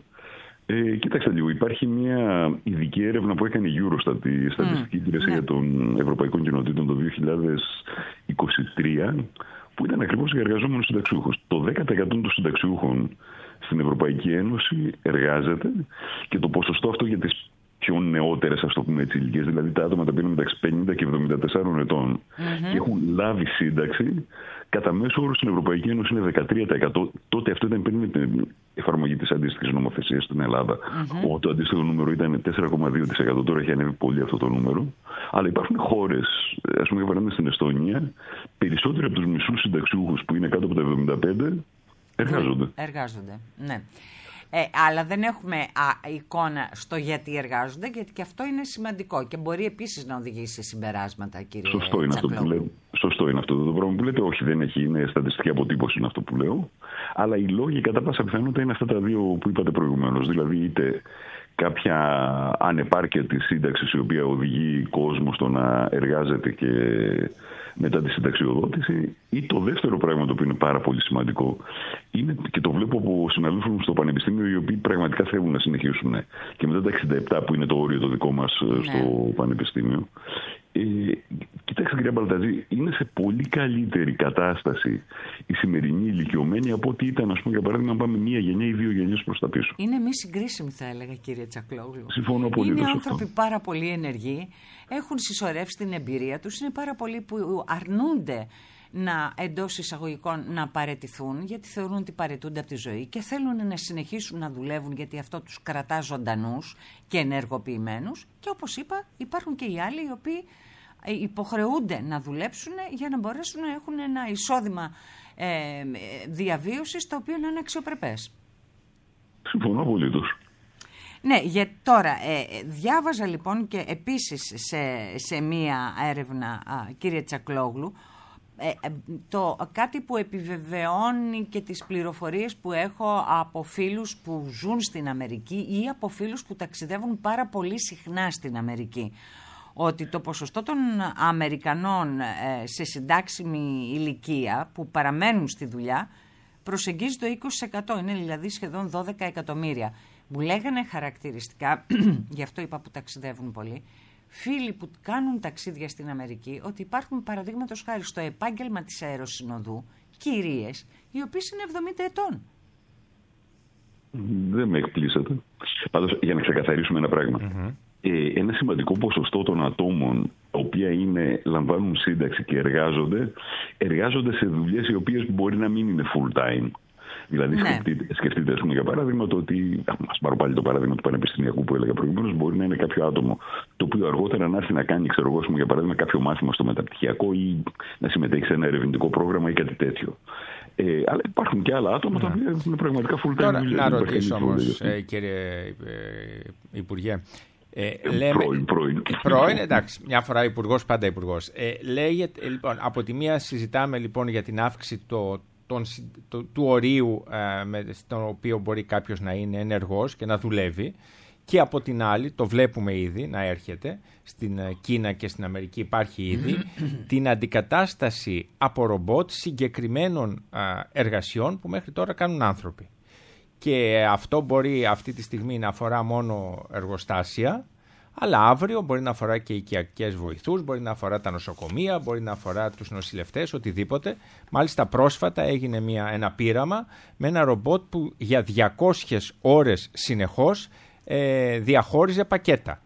Ε, κοίταξτε λίγο, υπάρχει μια ειδική έρευνα που έκανε η Eurostat, η Στατιστική mm, Υπηρεσία ναι. των Ευρωπαϊκών Κοινοτήτων, το δύο χιλιάδες είκοσι τρία, που ήταν ακριβώς για εργαζόμενους συνταξιούχους. Το δέκα τοις εκατό των συνταξιούχων στην Ευρωπαϊκή Ένωση εργάζεται και το ποσοστό αυτό για τις πιο νεότερες, ας το πούμε έτσι, ηλικίες, δηλαδή τα άτομα τα οποία είναι μεταξύ πενήντα και εβδομήντα τεσσάρων ετών mm-hmm. και έχουν λάβει σύνταξη, κατά μέσο όρο στην Ευρωπαϊκή Ένωση είναι δεκατρία τοις εκατό. Τότε αυτό ήταν πριν την εφαρμογή της αντίστοιχης νομοθεσίας στην Ελλάδα. Mm-hmm. Οπότε το αντίστοιχο νούμερο ήταν τέσσερα κόμμα δύο τοις εκατό. Τώρα έχει ανέβει πολύ αυτό το νούμερο. Αλλά υπάρχουν χώρες, ας πούμε για παράδειγμα στην Εστονία, περισσότεροι από τους μισούς συνταξιούχους που είναι κάτω από τα εβδομήντα πέντε εργάζονται.
Εργάζονται, ναι. Ε, αλλά δεν έχουμε α, εικόνα στο γιατί εργάζονται, γιατί και αυτό είναι σημαντικό και μπορεί επίσης να οδηγήσει σε συμπεράσματα, κύριε
Σωστό είναι αυτό που λέτε. Σωστό είναι αυτό το πράγμα που λέτε. Όχι, δεν έχει, είναι στατιστική αποτύπωση είναι αυτό που λέω. Αλλά οι λόγοι κατά πάσα πιθανότητα είναι αυτά τα δύο που είπατε προηγουμένως. Δηλαδή, είτε κάποια ανεπάρκεια της σύνταξης η οποία οδηγεί κόσμο στο να εργάζεται και μετά τη συνταξιοδότηση, ή το δεύτερο πράγμα το οποίο είναι πάρα πολύ σημαντικό είναι, και το βλέπω από συναδέλφους στο Πανεπιστήμιο, οι οποίοι πραγματικά θέλουν να συνεχίσουν και μετά τα εξήντα επτά που είναι το όριο το δικό μας ναι. στο Πανεπιστήμιο. Ε, κοιτάξτε κυρία Μπαλταζή, είναι σε πολύ καλύτερη κατάσταση η σημερινή ηλικιωμένη από ό,τι ήταν, ας πούμε, για παράδειγμα, να πάμε μία γενιά ή δύο γενιές προς τα πίσω.
Είναι μη συγκρίσιμη, θα έλεγα, κύριε Τσακλόγλου.
Συμφωνώ πολύ.
Είναι άνθρωποι αυτό. Πάρα πολύ ενεργοί, έχουν συσσωρεύσει την εμπειρία τους, είναι πάρα πολλοί που αρνούνται να, εντός εισαγωγικών, να παραιτηθούν, γιατί θεωρούν ότι παραιτούνται από τη ζωή και θέλουν να συνεχίσουν να δουλεύουν, γιατί αυτό τους κρατά ζωντανούς και ενεργοποιημένους. Και όπως είπα, υπάρχουν και οι άλλοι οι οποίοι υποχρεούνται να δουλέψουν για να μπορέσουν να έχουν ένα εισόδημα ε, διαβίωσης το οποίο να είναι αξιοπρεπές.
Συμφωνώ απολύτως.
Ναι, για τώρα ε, διάβαζα λοιπόν και επίσης σε, σε μία έρευνα, α, κύριε Τσακλόγλου, Ε, το, κάτι που επιβεβαιώνει και τις πληροφορίες που έχω από φίλους που ζουν στην Αμερική ή από φίλους που ταξιδεύουν πάρα πολύ συχνά στην Αμερική, ότι το ποσοστό των Αμερικανών ε, σε συντάξιμη ηλικία που παραμένουν στη δουλειά προσεγγίζει το είκοσι τοις εκατό, είναι δηλαδή σχεδόν δώδεκα εκατομμύρια. Μου λέγανε χαρακτηριστικά, γι' αυτό είπα που ταξιδεύουν πολύ, φίλοι που κάνουν ταξίδια στην Αμερική, ότι υπάρχουν παραδείγματος χάρη στο επάγγελμα της αεροσυνοδού κυρίες οι οποίες είναι εβδομήντα ετών.
Δεν με εκπλήσατε. Πάντως, για να ξεκαθαρίσουμε ένα πράγμα. Mm-hmm. Ε, ένα σημαντικό ποσοστό των ατόμων τα οποία είναι, λαμβάνουν σύνταξη και εργάζονται, εργάζονται σε δουλειές οι οποίες μπορεί να μην είναι full time. Δηλαδή, ναι. σκεφτείτε, σκεφτείτε ας πούμε, για παράδειγμα, το ότι. Ας πάρω πάλι το παράδειγμα του πανεπιστημιακού που έλεγα προηγουμένως. Μπορεί να είναι κάποιο άτομο το οποίο αργότερα να έρθει να κάνει, ξέρω εγώ, για παράδειγμα, κάποιο μάθημα στο μεταπτυχιακό ή να συμμετέχει σε ένα ερευνητικό πρόγραμμα ή κάτι τέτοιο. Ε, αλλά υπάρχουν και άλλα άτομα τα οποία είναι πραγματικά full time.
Τώρα, να ρωτήσω όμως, ε, κύριε ε, Υπουργέ. Ε, λέμε,
πρώην, πρώην.
πρώην, εντάξει, μια φορά υπουργός, πάντα υπουργός. Ε, λέγεται, λοιπόν, από τη μία συζητάμε λοιπόν για την αύξηση το, τον, το, του ορίου ε, με, στον οποίο μπορεί κάποιος να είναι ενεργός και να δουλεύει, και από την άλλη, το βλέπουμε ήδη να έρχεται, στην Κίνα και στην Αμερική υπάρχει ήδη, την αντικατάσταση από ρομπότ συγκεκριμένων ε, εργασιών που μέχρι τώρα κάνουν άνθρωποι. Και αυτό μπορεί αυτή τη στιγμή να αφορά μόνο εργοστάσια, αλλά αύριο μπορεί να αφορά και οικιακές βοηθούς, μπορεί να αφορά τα νοσοκομεία, μπορεί να αφορά τους νοσηλευτές, οτιδήποτε. Μάλιστα πρόσφατα έγινε μια, ένα πείραμα με ένα ρομπότ που για διακόσιες ώρες συνεχώς ε, διαχώριζε πακέτα.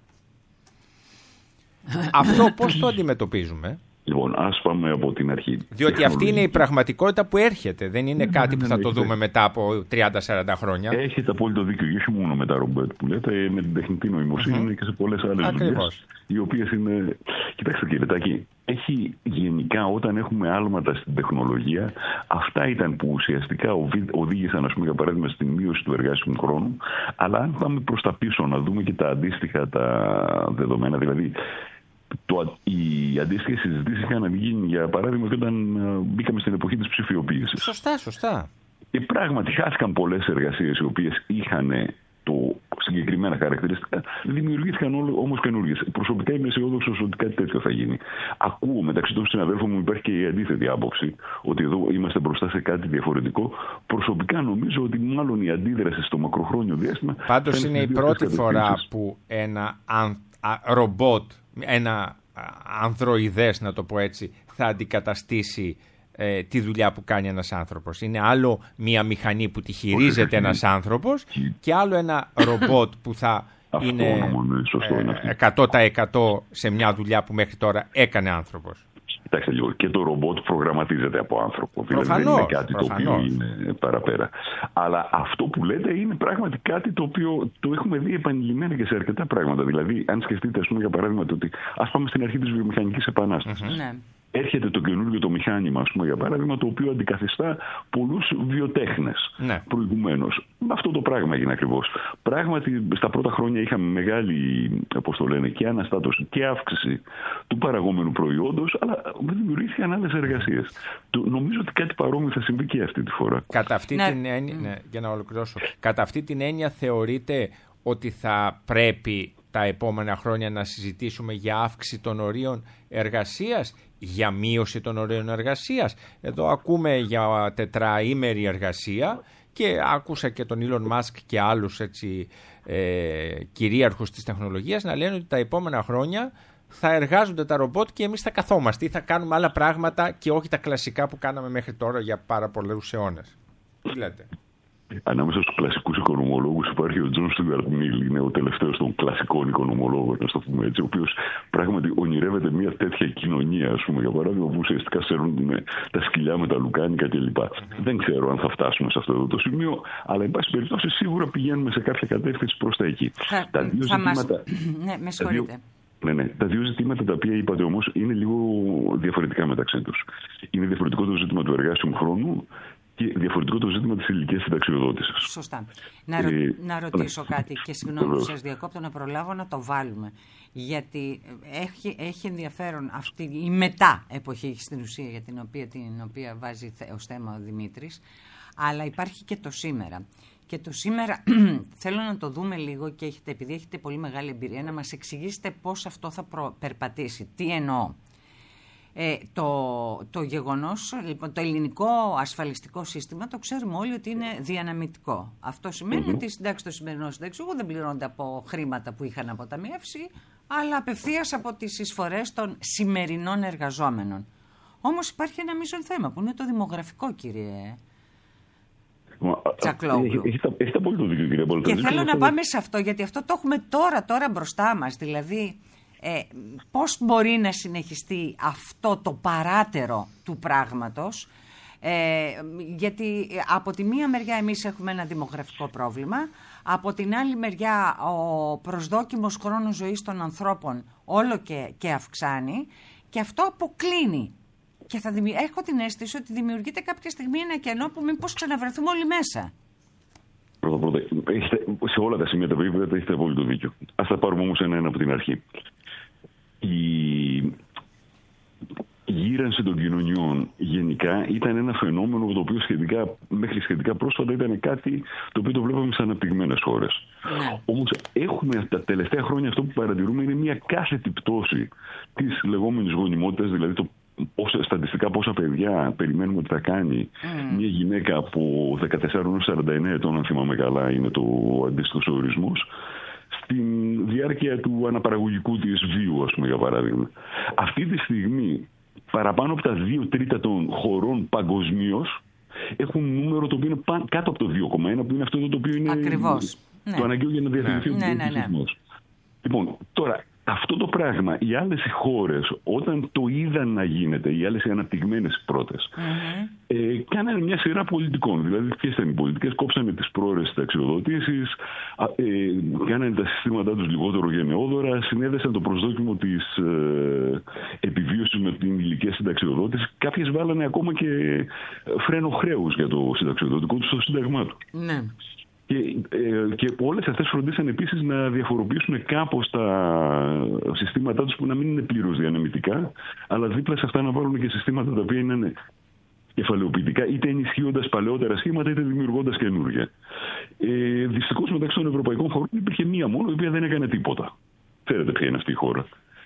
Αυτό πώς το αντιμετωπίζουμε?
Λοιπόν, ας πάμε από την αρχή.
Διότι αυτή είναι η πραγματικότητα που έρχεται. Δεν είναι ναι, κάτι ναι, ναι, που θα ναι, το ναι, δούμε ναι. μετά από τριάντα σαράντα χρόνια.
Έχετε απόλυτο δίκιο. Και όχι μόνο με τα ρομπότ που λέτε, με την τεχνητή νοημοσύνη mm-hmm. και σε πολλές άλλες δουλειές. Οι οποίες είναι. Κοιτάξτε, κύριε Τάκη, έχει γενικά όταν έχουμε άλματα στην τεχνολογία, αυτά ήταν που ουσιαστικά οδήγησαν, ας πούμε, για παράδειγμα, στη μείωση του εργάσιμου χρόνου. Αλλά αν πάμε προς τα πίσω να δούμε και τα αντίστοιχα τα δεδομένα, δηλαδή. Το, οι αντίστοιχες συζητήσεις είχαν γίνει, για παράδειγμα, και όταν uh, μπήκαμε στην εποχή της ψηφιοποίησης.
Σωστά, σωστά.
Και πράγματι χάθηκαν πολλές εργασίες οι οποίες είχαν το συγκεκριμένα χαρακτηριστικά. Δημιουργήθηκαν όμως καινούργιες. Προσωπικά είμαι αισιόδοξος ότι κάτι τέτοιο θα γίνει. Ακούω μεταξύ των συναδέλφων μου υπάρχει και η αντίθετη άποψη, ότι εδώ είμαστε μπροστά σε κάτι διαφορετικό. Προσωπικά νομίζω ότι μάλλον η αντίδραση στο μακροχρόνιο διάστημα.
Πάντως είναι η πρώτη φορά που ένα αν, α, ρομπότ, ένα ανδροειδές, να το πω έτσι, θα αντικαταστήσει ε, τη δουλειά που κάνει ένας άνθρωπος. Είναι άλλο μια μηχανή που τη χειρίζεται ένας άνθρωπος και άλλο ένα ρομπότ που θα είναι ε, εκατό τοις εκατό σε μια δουλειά που μέχρι τώρα έκανε άνθρωπος.
Κοιτάξτε λίγο, και το ρομπότ προγραμματίζεται από άνθρωπο. Δηλαδή δεν είναι κάτι προφανώς. Το οποίο είναι παραπέρα. Αλλά αυτό που λέτε είναι πράγματι κάτι το οποίο το έχουμε δει επανειλημμένα και σε αρκετά πράγματα. Δηλαδή, αν σκεφτείτε, ας πούμε, για παράδειγμα, το ότι ας πάμε στην αρχή της βιομηχανικής επανάστασης. Mm-hmm. Έρχεται το καινούργιο το μηχάνημα, ας πούμε, για παράδειγμα, το οποίο αντικαθιστά πολλούς βιοτέχνες ναι. προηγουμένως. Με αυτό το πράγμα έγινε ακριβώς. Πράγματι, στα πρώτα χρόνια είχαμε μεγάλη, πώς το λένε, και αναστάτωση και αύξηση του παραγόμενου προϊόντος, αλλά δημιουργήθηκαν άλλες εργασίες. Το, νομίζω ότι κάτι παρόμοιο θα συμβεί και αυτή τη φορά.
Κατά αυτή ναι. την έννοια, ναι, για να ολοκληρώσω, κατά αυτή την έννοια θεωρείτε ότι θα πρέπει τα επόμενα χρόνια να συζητήσουμε για αύξηση των ορίων εργασίας, για μείωση των ορίων εργασίας? Εδώ ακούμε για τετραήμερη εργασία και άκουσα και τον Elon Musk και άλλους έτσι, ε, κυρίαρχους της τεχνολογίας να λένε ότι τα επόμενα χρόνια θα εργάζονται τα ρομπότ και εμείς θα καθόμαστε ή θα κάνουμε άλλα πράγματα και όχι τα κλασικά που κάναμε μέχρι τώρα για πάρα πολλούς αιώνες. Τι λέτε?
Ανάμεσα στους κλασικούς οικονομολόγους υπάρχει ο Τζον Στιούαρτ Μιλ, είναι ο τελευταίος των κλασικών οικονομολόγων, να το πούμε έτσι, ο οποίος πράγματι ονειρεύεται μια τέτοια κοινωνία, ας πούμε, για παράδειγμα, που ουσιαστικά σέρνουν τα σκυλιά με τα λουκάνικα κλπ. Mm-hmm. Δεν ξέρω αν θα φτάσουμε σε αυτό εδώ το σημείο, αλλά εν πάση περιπτώσει σίγουρα πηγαίνουμε σε κάποια κατεύθυνση προς τα εκεί.
Θα,
τα δύο
θα
ζητήματα.
Μας... ναι, με συγχωρείτε.
Ναι, ναι. Τα δύο ζητήματα τα οποία είπατε όμως είναι λίγο διαφορετικά μεταξύ τους. Είναι διαφορετικό το ζήτημα του εργάσιμου χρόνου και διαφορετικό το ζήτημα της ηλικίας συνταξιοδότησης.
Σωστά. Να, ρω... ε, να ρωτήσω ναι. κάτι και συγγνώμη που σας διακόπτω, να προλάβω να το βάλουμε. Γιατί έχει, έχει ενδιαφέρον αυτή η μετά εποχή στην ουσία για την οποία, την οποία βάζει ως θέμα ο Δημήτρης, αλλά υπάρχει και το σήμερα. Και το σήμερα θέλω να το δούμε λίγο και έχετε, επειδή έχετε πολύ μεγάλη εμπειρία, να μας εξηγήσετε πώς αυτό θα προ... περπατήσει. Τι εννοώ. Ε, το, το γεγονός, λοιπόν, το ελληνικό ασφαλιστικό σύστημα το ξέρουμε όλοι ότι είναι διαναμητικό. Αυτό σημαίνει mm-hmm. ότι εντάξει, το σημερινό συνταξιούχο δεν πληρώνεται από χρήματα που είχαν αποταμιεύσει, αλλά απευθείας από τις εισφορές των σημερινών εργαζόμενων. Όμως υπάρχει ένα μείζον θέμα που είναι το δημογραφικό, κύριε Τσακλόγλου.
Έχετε απόλυτο δίκιο, κύριε Πολτζή.
Και θέλω να πάμε σε αυτό, γιατί αυτό το έχουμε τώρα, τώρα μπροστά μας. Δηλαδή, ε, πώς μπορεί να συνεχιστεί αυτό το παράτερο του πράγματος. Ε, γιατί από τη μία μεριά εμείς έχουμε ένα δημογραφικό πρόβλημα, από την άλλη μεριά ο προσδόκιμος χρόνος ζωής των ανθρώπων όλο και, και αυξάνει και αυτό αποκλίνει. Και θα δημιου... έχω την αίσθηση ότι δημιουργείται κάποια στιγμή ένα κενό που μήπως ξαναβρεθούμε όλοι μέσα.
Πρώτα πρώτα, σε όλα τα σημεία τα οποία έχετε απόλυτο δίκιο. Ας τα πάρουμε όμως ένα-ένα από την αρχή. Η γύρανση των κοινωνιών γενικά ήταν ένα φαινόμενο το οποίο σχετικά, μέχρι σχετικά πρόσφατα ήταν κάτι το οποίο το βλέπαμε σε αναπτυγμένες χώρες. Yeah. Όμως έχουμε τα τελευταία χρόνια αυτό που παρατηρούμε είναι μια κάθετη πτώση της λεγόμενης γονιμότητας, δηλαδή το πόσα, στατιστικά πόσα παιδιά περιμένουμε ότι θα κάνει mm. μια γυναίκα από δεκατέσσερα έως σαράντα εννέα ετών, αν θυμάμαι καλά είναι το αντίστοιχος ορισμός, στην διάρκεια του αναπαραγωγικού της βίου, ας πούμε, για παράδειγμα. Αυτή τη στιγμή παραπάνω από τα δύο τρίτα των χωρών παγκοσμίως έχουν νούμερο το οποίο είναι πάνω, κάτω από το δύο κόμμα ένα, που είναι αυτό το οποίο είναι
ακριβώς.
το ναι. αναγκαίο για να διαθετηθεί
ναι.
ο
ναι, ναι, ναι.
Λοιπόν, τώρα, αυτό το πράγμα, οι άλλες χώρες, όταν το είδαν να γίνεται, οι άλλες οι αναπτυγμένες πρώτες, mm-hmm. ε, κάνανε μια σειρά πολιτικών. Δηλαδή, ποιες ήταν οι πολιτικές, κόψανε τις πρόορες συνταξιοδοτήσεις, ε, κάνανε τα συστήματά τους λιγότερο γενναιόδωρα, συνέδεσαν το προσδόκιμο της ε, επιβίωσης με την ηλικία συνταξιοδότηση. Κάποιες βάλανε ακόμα και φρένο χρέους για το συνταξιοδοτικό του στο σύνταγμά του.
Mm-hmm.
Και, ε, και όλες αυτές φροντίσαν επίσης να διαφοροποιήσουν κάπως τα συστήματά τους που να μην είναι πλήρως διανεμητικά, αλλά δίπλα σε αυτά να βάλουν και συστήματα τα οποία είναι κεφαλαιοποιητικά, είτε ενισχύοντας παλαιότερα σχήματα, είτε δημιουργώντας καινούργια. Ε, δυστυχώς μεταξύ των ευρωπαϊκών χωρών υπήρχε μία μόνο, η οποία δεν έκανε τίποτα. Ξέρετε ποια είναι αυτή η χώρα.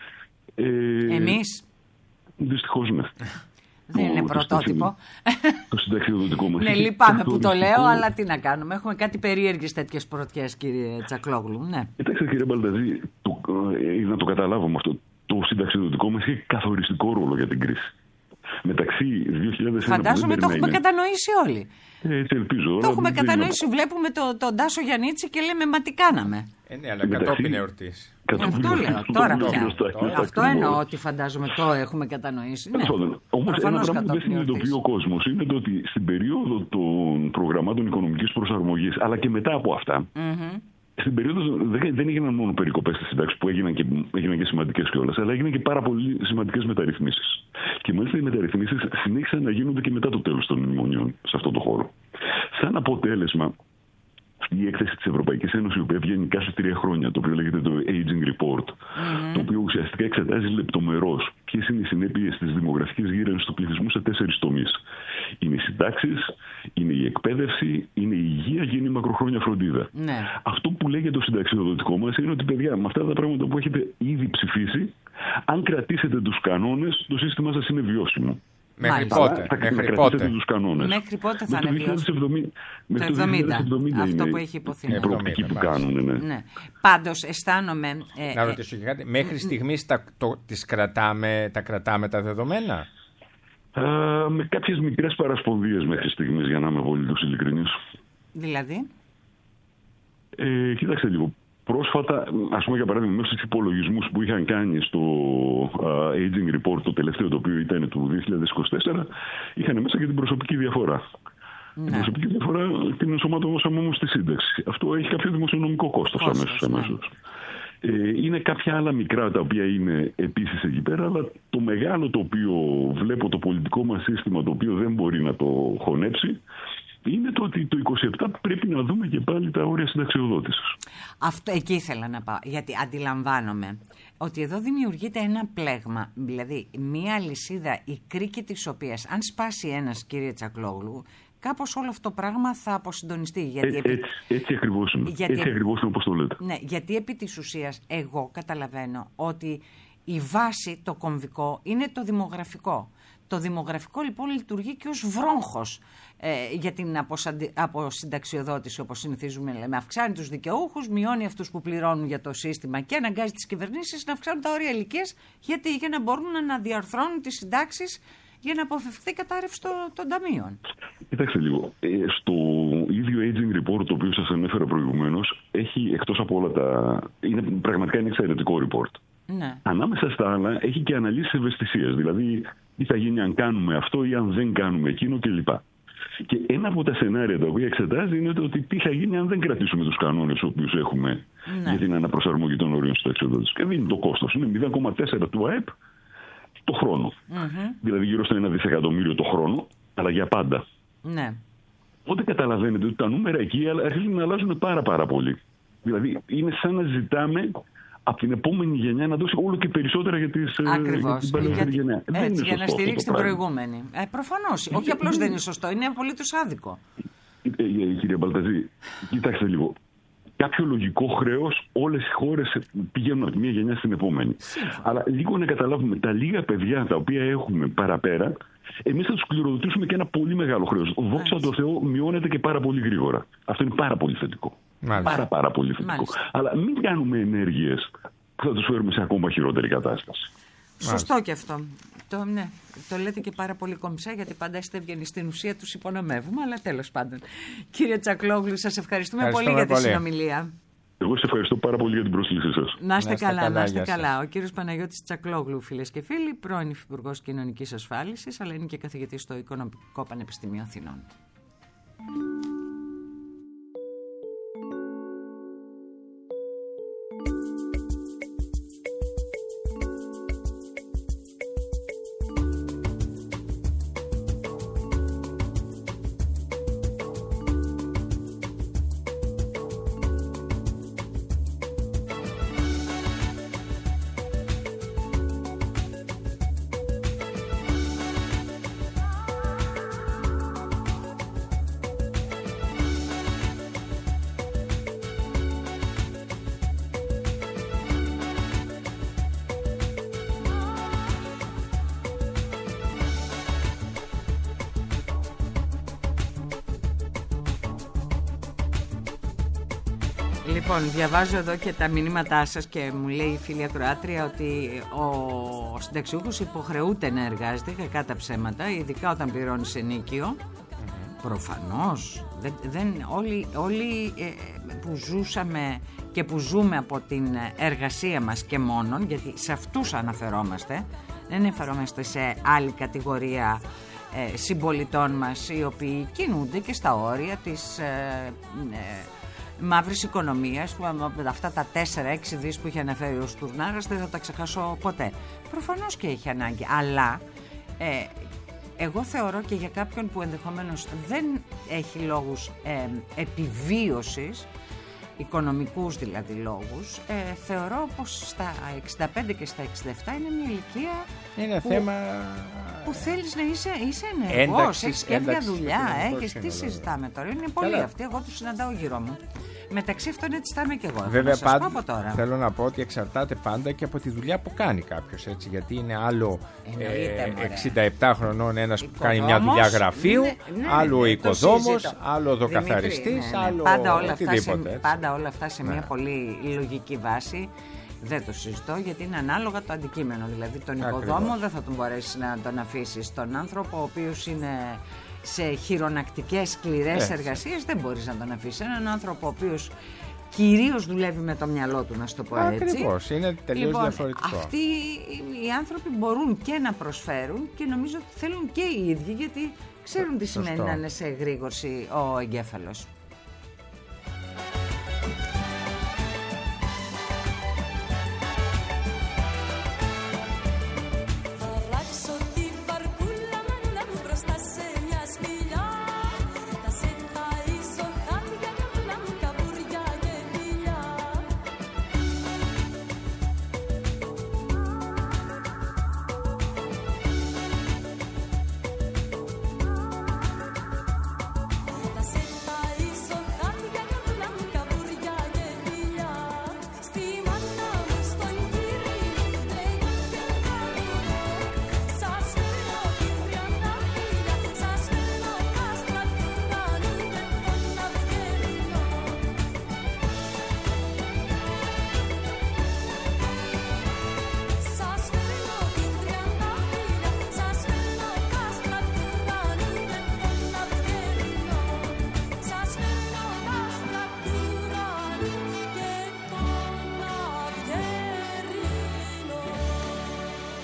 Ε, Εμείς.
Δυστυχώς ναι.
Δεν είναι πρωτότυπο.
Το συνταξιοδοτικό μας.
Ναι, λυπάμαι που το λέω, αλλά τι να κάνουμε. Έχουμε κάτι περίεργες τέτοιες πρωτιές, κύριε Τσακλόγλου. Ναι.
Κοιτάξτε, κύριε Μπαλταζή, το, ε, να το καταλάβουμε αυτό. Το συνταξιοδοτικό μας έχει καθοριστικό ρόλο για την κρίση. Μεταξύ δύο χιλιάδες ένα.
Φαντάζομαι το έχουμε κατανοήσει όλοι.
Ε, έτσι ελπίζω.
Το έχουμε κατανοήσει. Βλέπουμε τον το Τάσο Γιαννίτση και λέμε μα τι κάναμε.
Ε, ναι, αλλά κατόπιν εορτής.
Αυτό λέω τώρα πια. Αυτό εννοώ ότι φαντάζομαι το έχουμε κατανοήσει.
Ναι. Όμως ένα πράγμα που δεν συνειδητοποιεί ο κόσμος είναι το ότι στην περίοδο των προγραμμάτων οικονομικής προσαρμογής, αλλά και μετά από αυτά, mm-hmm. στην περίοδο δεν έγιναν μόνο περικοπές στις συντάξεις που έγιναν και, έγιναν και σημαντικές κιόλας, αλλά έγιναν και πάρα πολύ σημαντικές μεταρρυθμίσεις. Και μάλιστα οι μεταρρυθμίσεις συνέχισαν να γίνονται και μετά το τέλος των μνημονίων σε αυτό το χώρο. Σαν αποτέλεσμα, η έκθεση της Ευρωπαϊκής Ένωσης, η οποία βγαίνει κάθε τρία χρόνια, το οποίο λέγεται το Aging Report, mm-hmm. το οποίο ουσιαστικά εξετάζει λεπτομερώς ποιες είναι οι συνέπειες της δημογραφικής γύρανσης του πληθυσμού σε τέσσερις τομείς. Είναι οι συντάξεις, είναι η εκπαίδευση, είναι η υγεία και είναι η μακροχρόνια φροντίδα. Ναι. Αυτό που λέγεται το συνταξιοδοτικό μας είναι ότι, παιδιά, με αυτά τα πράγματα που έχετε ήδη ψηφίσει, αν κρατήσετε τους κανόνες, το σύστημα σας είναι βιώσιμο.
Μέχρι πότε,
θα
μέχρι πότε.
Τους κανόνες.
Μέχρι πότε θα είναι βιώσιμο.
Το
εβδομήντα, αυτό που έχει υποθεί.
Η προοπτική που κάνουν, ναι.
ναι. Πάντως αισθάνομαι...
Ε, να ρωτήσω και κάτι. Μέχρι στιγμής τα, το, τις κρατάμε, τα κρατάμε τα δεδομένα?
Α, με κάποιες μικρές παρασπονδίες μέχρι στιγμής, για να είμαι απολύτως ειλικρινής.
Δηλαδή?
Ε, κοίταξε λίγο. Πρόσφατα, ας πούμε για παράδειγμα, μέσα στους υπολογισμούς που είχαν κάνει στο uh, Aging Report, το τελευταίο, το οποίο ήταν του δύο χιλιάδες είκοσι τέσσερα, είχαν μέσα και την προσωπική διαφορά. Ναι. Την προσωπική διαφορά την ενσωματώσαμε όμως στη σύνταξη. Αυτό έχει κάποιο δημοσιονομικό κόστος αμέσως. αμέσως. Ε, είναι κάποια άλλα μικρά τα οποία είναι επίσης εκεί πέρα, αλλά το μεγάλο το οποίο βλέπω το πολιτικό μας σύστημα, το οποίο δεν μπορεί να το χωνέψει, είναι το ότι το είκοσι επτά πρέπει να δούμε και πάλι τα όρια συνταξιοδότησης.
Αυτό εκεί ήθελα να πάω, γιατί αντιλαμβάνομαι ότι εδώ δημιουργείται ένα πλέγμα, δηλαδή μία αλυσίδα, η κρίκη της οποίας, αν σπάσει ένας, κύριε Τσακλόγλου, κάπως όλο αυτό το πράγμα θα αποσυντονιστεί. Γιατί
Ε,
επί...
έτσι, έτσι ακριβώς είναι.
Γιατί...
Έτσι ακριβώς είναι όπως το λέτε.
Ναι, γιατί επί της ουσίας εγώ καταλαβαίνω ότι η βάση, το κομβικό, είναι το δημογραφικό. Το δημογραφικό λοιπόν λειτουργεί και ως βρόγχος ε, για την αποσαντι... αποσυνταξιοδότηση, όπως συνηθίζουμε να λέμε. Αυξάνει τους δικαιούχους, μειώνει αυτούς που πληρώνουν για το σύστημα και αναγκάζει τις κυβερνήσεις να αυξάνουν τα όρια ηλικίας, γιατί για να μπορούν να αναδιαρθρώνουν τις συντάξεις για να αποφευχθεί η κατάρρευση των, των ταμείων.
Κοιτάξτε λίγο. Ε, στο ίδιο aging report το οποίο σας ανέφερα προηγουμένως, έχει εκτός από όλα τα... Είναι, πραγματικά είναι εξαιρετικό report.
Ναι.
Ανάμεσα στα άλλα έχει και αναλύσεις ευαισθησίας. Δηλαδή, τι θα γίνει αν κάνουμε αυτό ή αν δεν κάνουμε εκείνο κλπ. Και ένα από τα σενάρια τα οποία εξετάζει είναι το ότι τι θα γίνει αν δεν κρατήσουμε τους κανόνες τους οποίους έχουμε, ναι, για την αναπροσαρμογή των όριων συνταξιοδότησης. Και δεν είναι το κόστος. Είναι μηδέν κόμμα τέσσερα του ΑΕΠ το χρόνο. Mm-hmm. Δηλαδή γύρω στο ένα δισεκατομμύριο το χρόνο, αλλά για πάντα.
Ναι.
Οπότε καταλαβαίνετε ότι τα νούμερα εκεί αρχίζουν να αλλάζουν πάρα πάρα πολύ. Δηλαδή είναι σαν να ζητάμε από την επόμενη γενιά να δώσει όλο και περισσότερα για, τις, για την παλαιότερη γενιά.
Έτσι, δεν για να στηρίξει την προηγούμενη. Ε, προφανώς. Όχι απλώς δεν είναι σωστό, είναι απολύτως άδικο.
Ε, ε, κύριε Μπαλταζή, κοιτάξτε λίγο. Κάποιο λογικό χρέος όλες οι χώρες πηγαίνουν από τη μία γενιά στην επόμενη. Σύμφωνα. Αλλά λίγο να καταλάβουμε τα λίγα παιδιά τα οποία έχουμε παραπέρα, εμείς θα τους κληροδοτήσουμε και ένα πολύ μεγάλο χρέος. Δόξα τω Θεώ, μειώνεται και πάρα πολύ γρήγορα. Αυτό είναι πάρα πολύ θετικό. Μάλιστα. Πάρα πάρα πολύ θετικό. Μάλιστα. Αλλά μην κάνουμε ενέργειες που θα τους φέρουμε σε ακόμα χειρότερη κατάσταση.
Σωστό και αυτό. Το, ναι, το λέτε και πάρα πολύ κομψά, γιατί πάντα είστε ευγενείς, στην ουσία τους υπονομεύουμε, αλλά τέλος πάντων. Κύριε Τσακλόγλου, σας ευχαριστούμε, ευχαριστούμε πολύ, πολύ για τη συνομιλία.
Εγώ σας ευχαριστώ πάρα πολύ για την πρόσκλησή σας.
Να είστε καλά, καλά, να είστε καλά. Ο κύριος Παναγιώτης Τσακλόγλου, φίλες και φίλοι, πρώην Υφυπουργός Κοινωνικής Ασφάλισης, αλλά είναι και καθηγητής στο Οικονομικό Πανεπιστήμιο Αθηνών. Λοιπόν, διαβάζω εδώ και τα μηνύματά σας και μου λέει η φίλη ακροάτρια ότι ο συνταξιούχος υποχρεούται να εργάζεται, κακά τα ψέματα, ειδικά όταν πληρώνει σε ενίκιο. Mm-hmm. Προφανώς. Δεν, δεν, όλοι όλοι ε, που ζούσαμε και που ζούμε από την εργασία μας και μόνον, γιατί σε αυτούς αναφερόμαστε, δεν αναφερόμαστε σε άλλη κατηγορία ε, συμπολιτών μας, οι οποίοι κινούνται και στα όρια της... Ε, ε, μαύρης οικονομίας, που με αυτά τα τέσσερα έξι δις που είχε αναφέρει ο Στουρνάρας δεν θα τα ξεχάσω ποτέ. Προφανώς και έχει ανάγκη, αλλά ε, εγώ θεωρώ και για κάποιον που ενδεχομένως δεν έχει λόγους ε, επιβίωσης, οικονομικούς δηλαδή λόγους, ε, θεωρώ πως στα εξήντα πέντε και στα εξήντα επτά είναι μια ηλικία
είναι
που,
θέμα...
που θέλεις να είσαι, είσαι ενεργός, έχεις και μια δουλειά, έχεις, τι συζητάμε τώρα, είναι πολλοί αυτοί, εγώ τους συναντάω γύρω μου. Μεταξύ αυτών έτσι θα είμαι και εγώ.
Βέβαια,
θα σας
πάντα,
πω από τώρα.
Θέλω να πω ότι εξαρτάται πάντα και από τη δουλειά που κάνει κάποιος. Έτσι, γιατί είναι άλλο ε, εξήντα επτά χρονών ένας που κάνει μια δουλειά γραφείου, ναι, ναι, άλλο ο οικοδόμος, άλλο ο δοκαθαριστής, ναι, ναι. άλλο
πάντα όλα
οτιδήποτε.
Αυτά σε, πάντα όλα αυτά σε μια ναι. πολύ λογική βάση. Δεν το συζητώ, γιατί είναι ανάλογα το αντικείμενο. Δηλαδή τον οικοδόμο Ακριβώς. δεν θα τον μπορέσει να τον αφήσεις. Τον άνθρωπο ο οποίος είναι σε χειρονακτικές σκληρές εργασίες δεν μπορείς να τον αφήσεις. Έναν άνθρωπο ο οποίος κυρίως δουλεύει με το μυαλό του, να σου το πω έτσι.
Ακριβώς, είναι τελείως
λοιπόν,
διαφορετικό.
Αυτοί οι άνθρωποι μπορούν και να προσφέρουν και νομίζω ότι θέλουν και οι ίδιοι, γιατί ξέρουν τι σημαίνει να είναι σε εγρήγορση ο εγκέφαλος.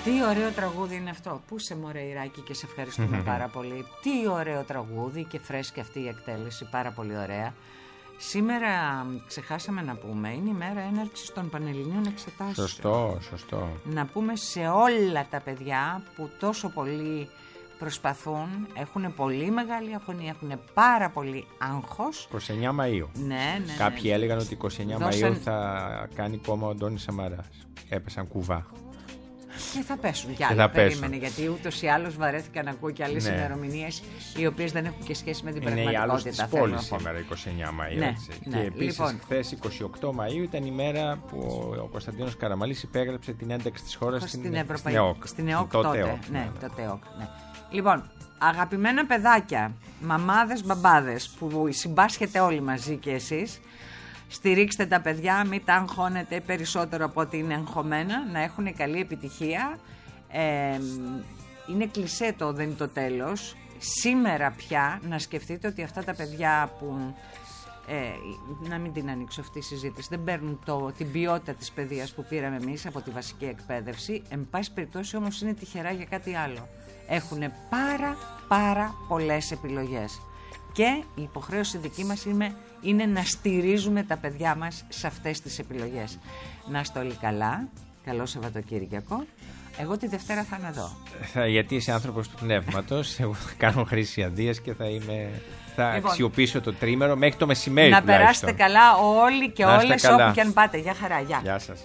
Τι ωραίο τραγούδι είναι αυτό. Πού σε μωρέ Ιράκη, και σε ευχαριστούμε πάρα πολύ. Τι ωραίο τραγούδι και φρέσκη αυτή η εκτέλεση, πάρα πολύ ωραία. Σήμερα ξεχάσαμε να πούμε, είναι η μέρα έναρξης των Πανελληνίων Εξετάσεων.
Σωστό, σωστό.
Να πούμε σε όλα τα παιδιά που τόσο πολύ προσπαθούν, έχουν πολύ μεγάλη αγωνία, έχουν πάρα πολύ άγχος.
είκοσι εννέα Μαΐου.
Ναι, ναι,
Κάποιοι
ναι.
έλεγαν ότι είκοσι εννέα
Δώσαν...
Μαΐου θα κάνει κόμμα ο Αντώνης Σαμαράς. Έπεσαν κουβά.
Και θα πέσουν κι άλλα.
Περίμενε,
περίμενε, γιατί ούτως ή άλλως βαρέθηκα να ακούω κι άλλες
ναι.
ημερομηνίες οι οποίες δεν έχουν και σχέση με την
είναι
πραγματικότητα.
Είναι η άλλη της πόλης σήμερα είκοσι εννέα Μαΐου.
Ναι,
έτσι.
ναι.
Και επίσης
Λοιπόν,
χθες είκοσι οκτώ Μαΐου ήταν η μέρα που ο Κωνσταντίνος Καραμαλής υπέγραψε την ένταξη της χώρας στην,
στην, Ευρωπαϊ...
στην ΕΟΚ.
Στην ΕΟΚ
τότε.
τότε.
ΕΟΚ,
ναι,
ναι.
τότε ΕΟΚ, ναι. Λοιπόν, αγαπημένα παιδάκια, μαμάδες, μπαμπάδες, που συμπάσχετε όλοι μαζί και εσείς, στηρίξτε τα παιδιά, μην τα αγχώνετε περισσότερο από ότι είναι αγχωμένα, να έχουν καλή επιτυχία. Ε, είναι κλισέ το δεν είναι το τέλος. Σήμερα πια να σκεφτείτε ότι αυτά τα παιδιά που ε, να μην την ανοίξω αυτή η συζήτηση, δεν παίρνουν το, την ποιότητα της παιδείας που πήραμε εμείς από τη βασική εκπαίδευση, εν πάση περιπτώσει όμως είναι τυχερά για κάτι άλλο. Έχουν πάρα πάρα πολλές επιλογές και η υποχρέωση δική μας είναι, είναι να στηρίζουμε τα παιδιά μας σε αυτές τις επιλογές. Να είστε όλοι καλά, καλό Σαββατοκύριακο. Εγώ τη Δευτέρα θα είμαι εδώ.
Θα, γιατί είσαι άνθρωπος του πνεύματος. Εγώ θα κάνω Χρήση Αντίας και θα είμαι. Θα
λοιπόν,
αξιοποιήσω το τρίμερο μέχρι το μεσημέρι.
Να
τουλάχιστον.
περάσετε καλά όλοι και όλες όπου και αν πάτε. Γεια χαρά. Γεια.
Γεια σας.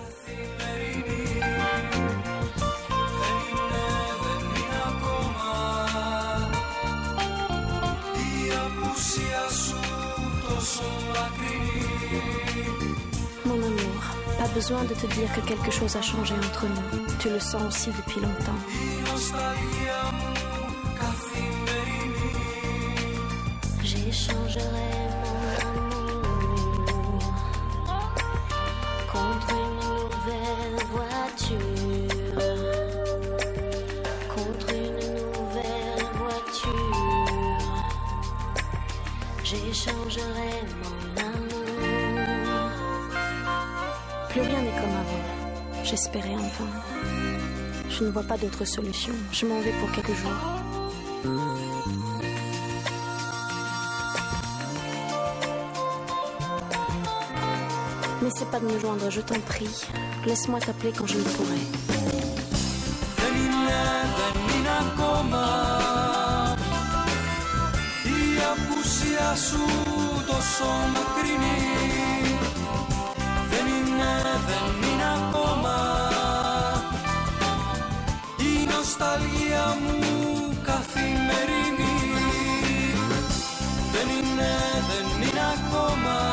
Mon amour, pas besoin de te dire que quelque chose a changé entre nous. Tu le sens aussi depuis longtemps. J'échangerai mon amour contre une nouvelle voiture. Contre une nouvelle voiture. J'échangerai mon amour. Plus rien n'est comme avant. J'espérais enfin. Je ne vois pas d'autre solution. Je m'en vais pour quelques jours. N'essaie pas de me joindre, je t'en prie. Laisse-moi t'appeler quand je le pourrai.
Δεν είναι, δεν είναι ακόμα. Η νοσταλγία μου καθημερινή. Δεν είναι, δεν είναι ακόμα.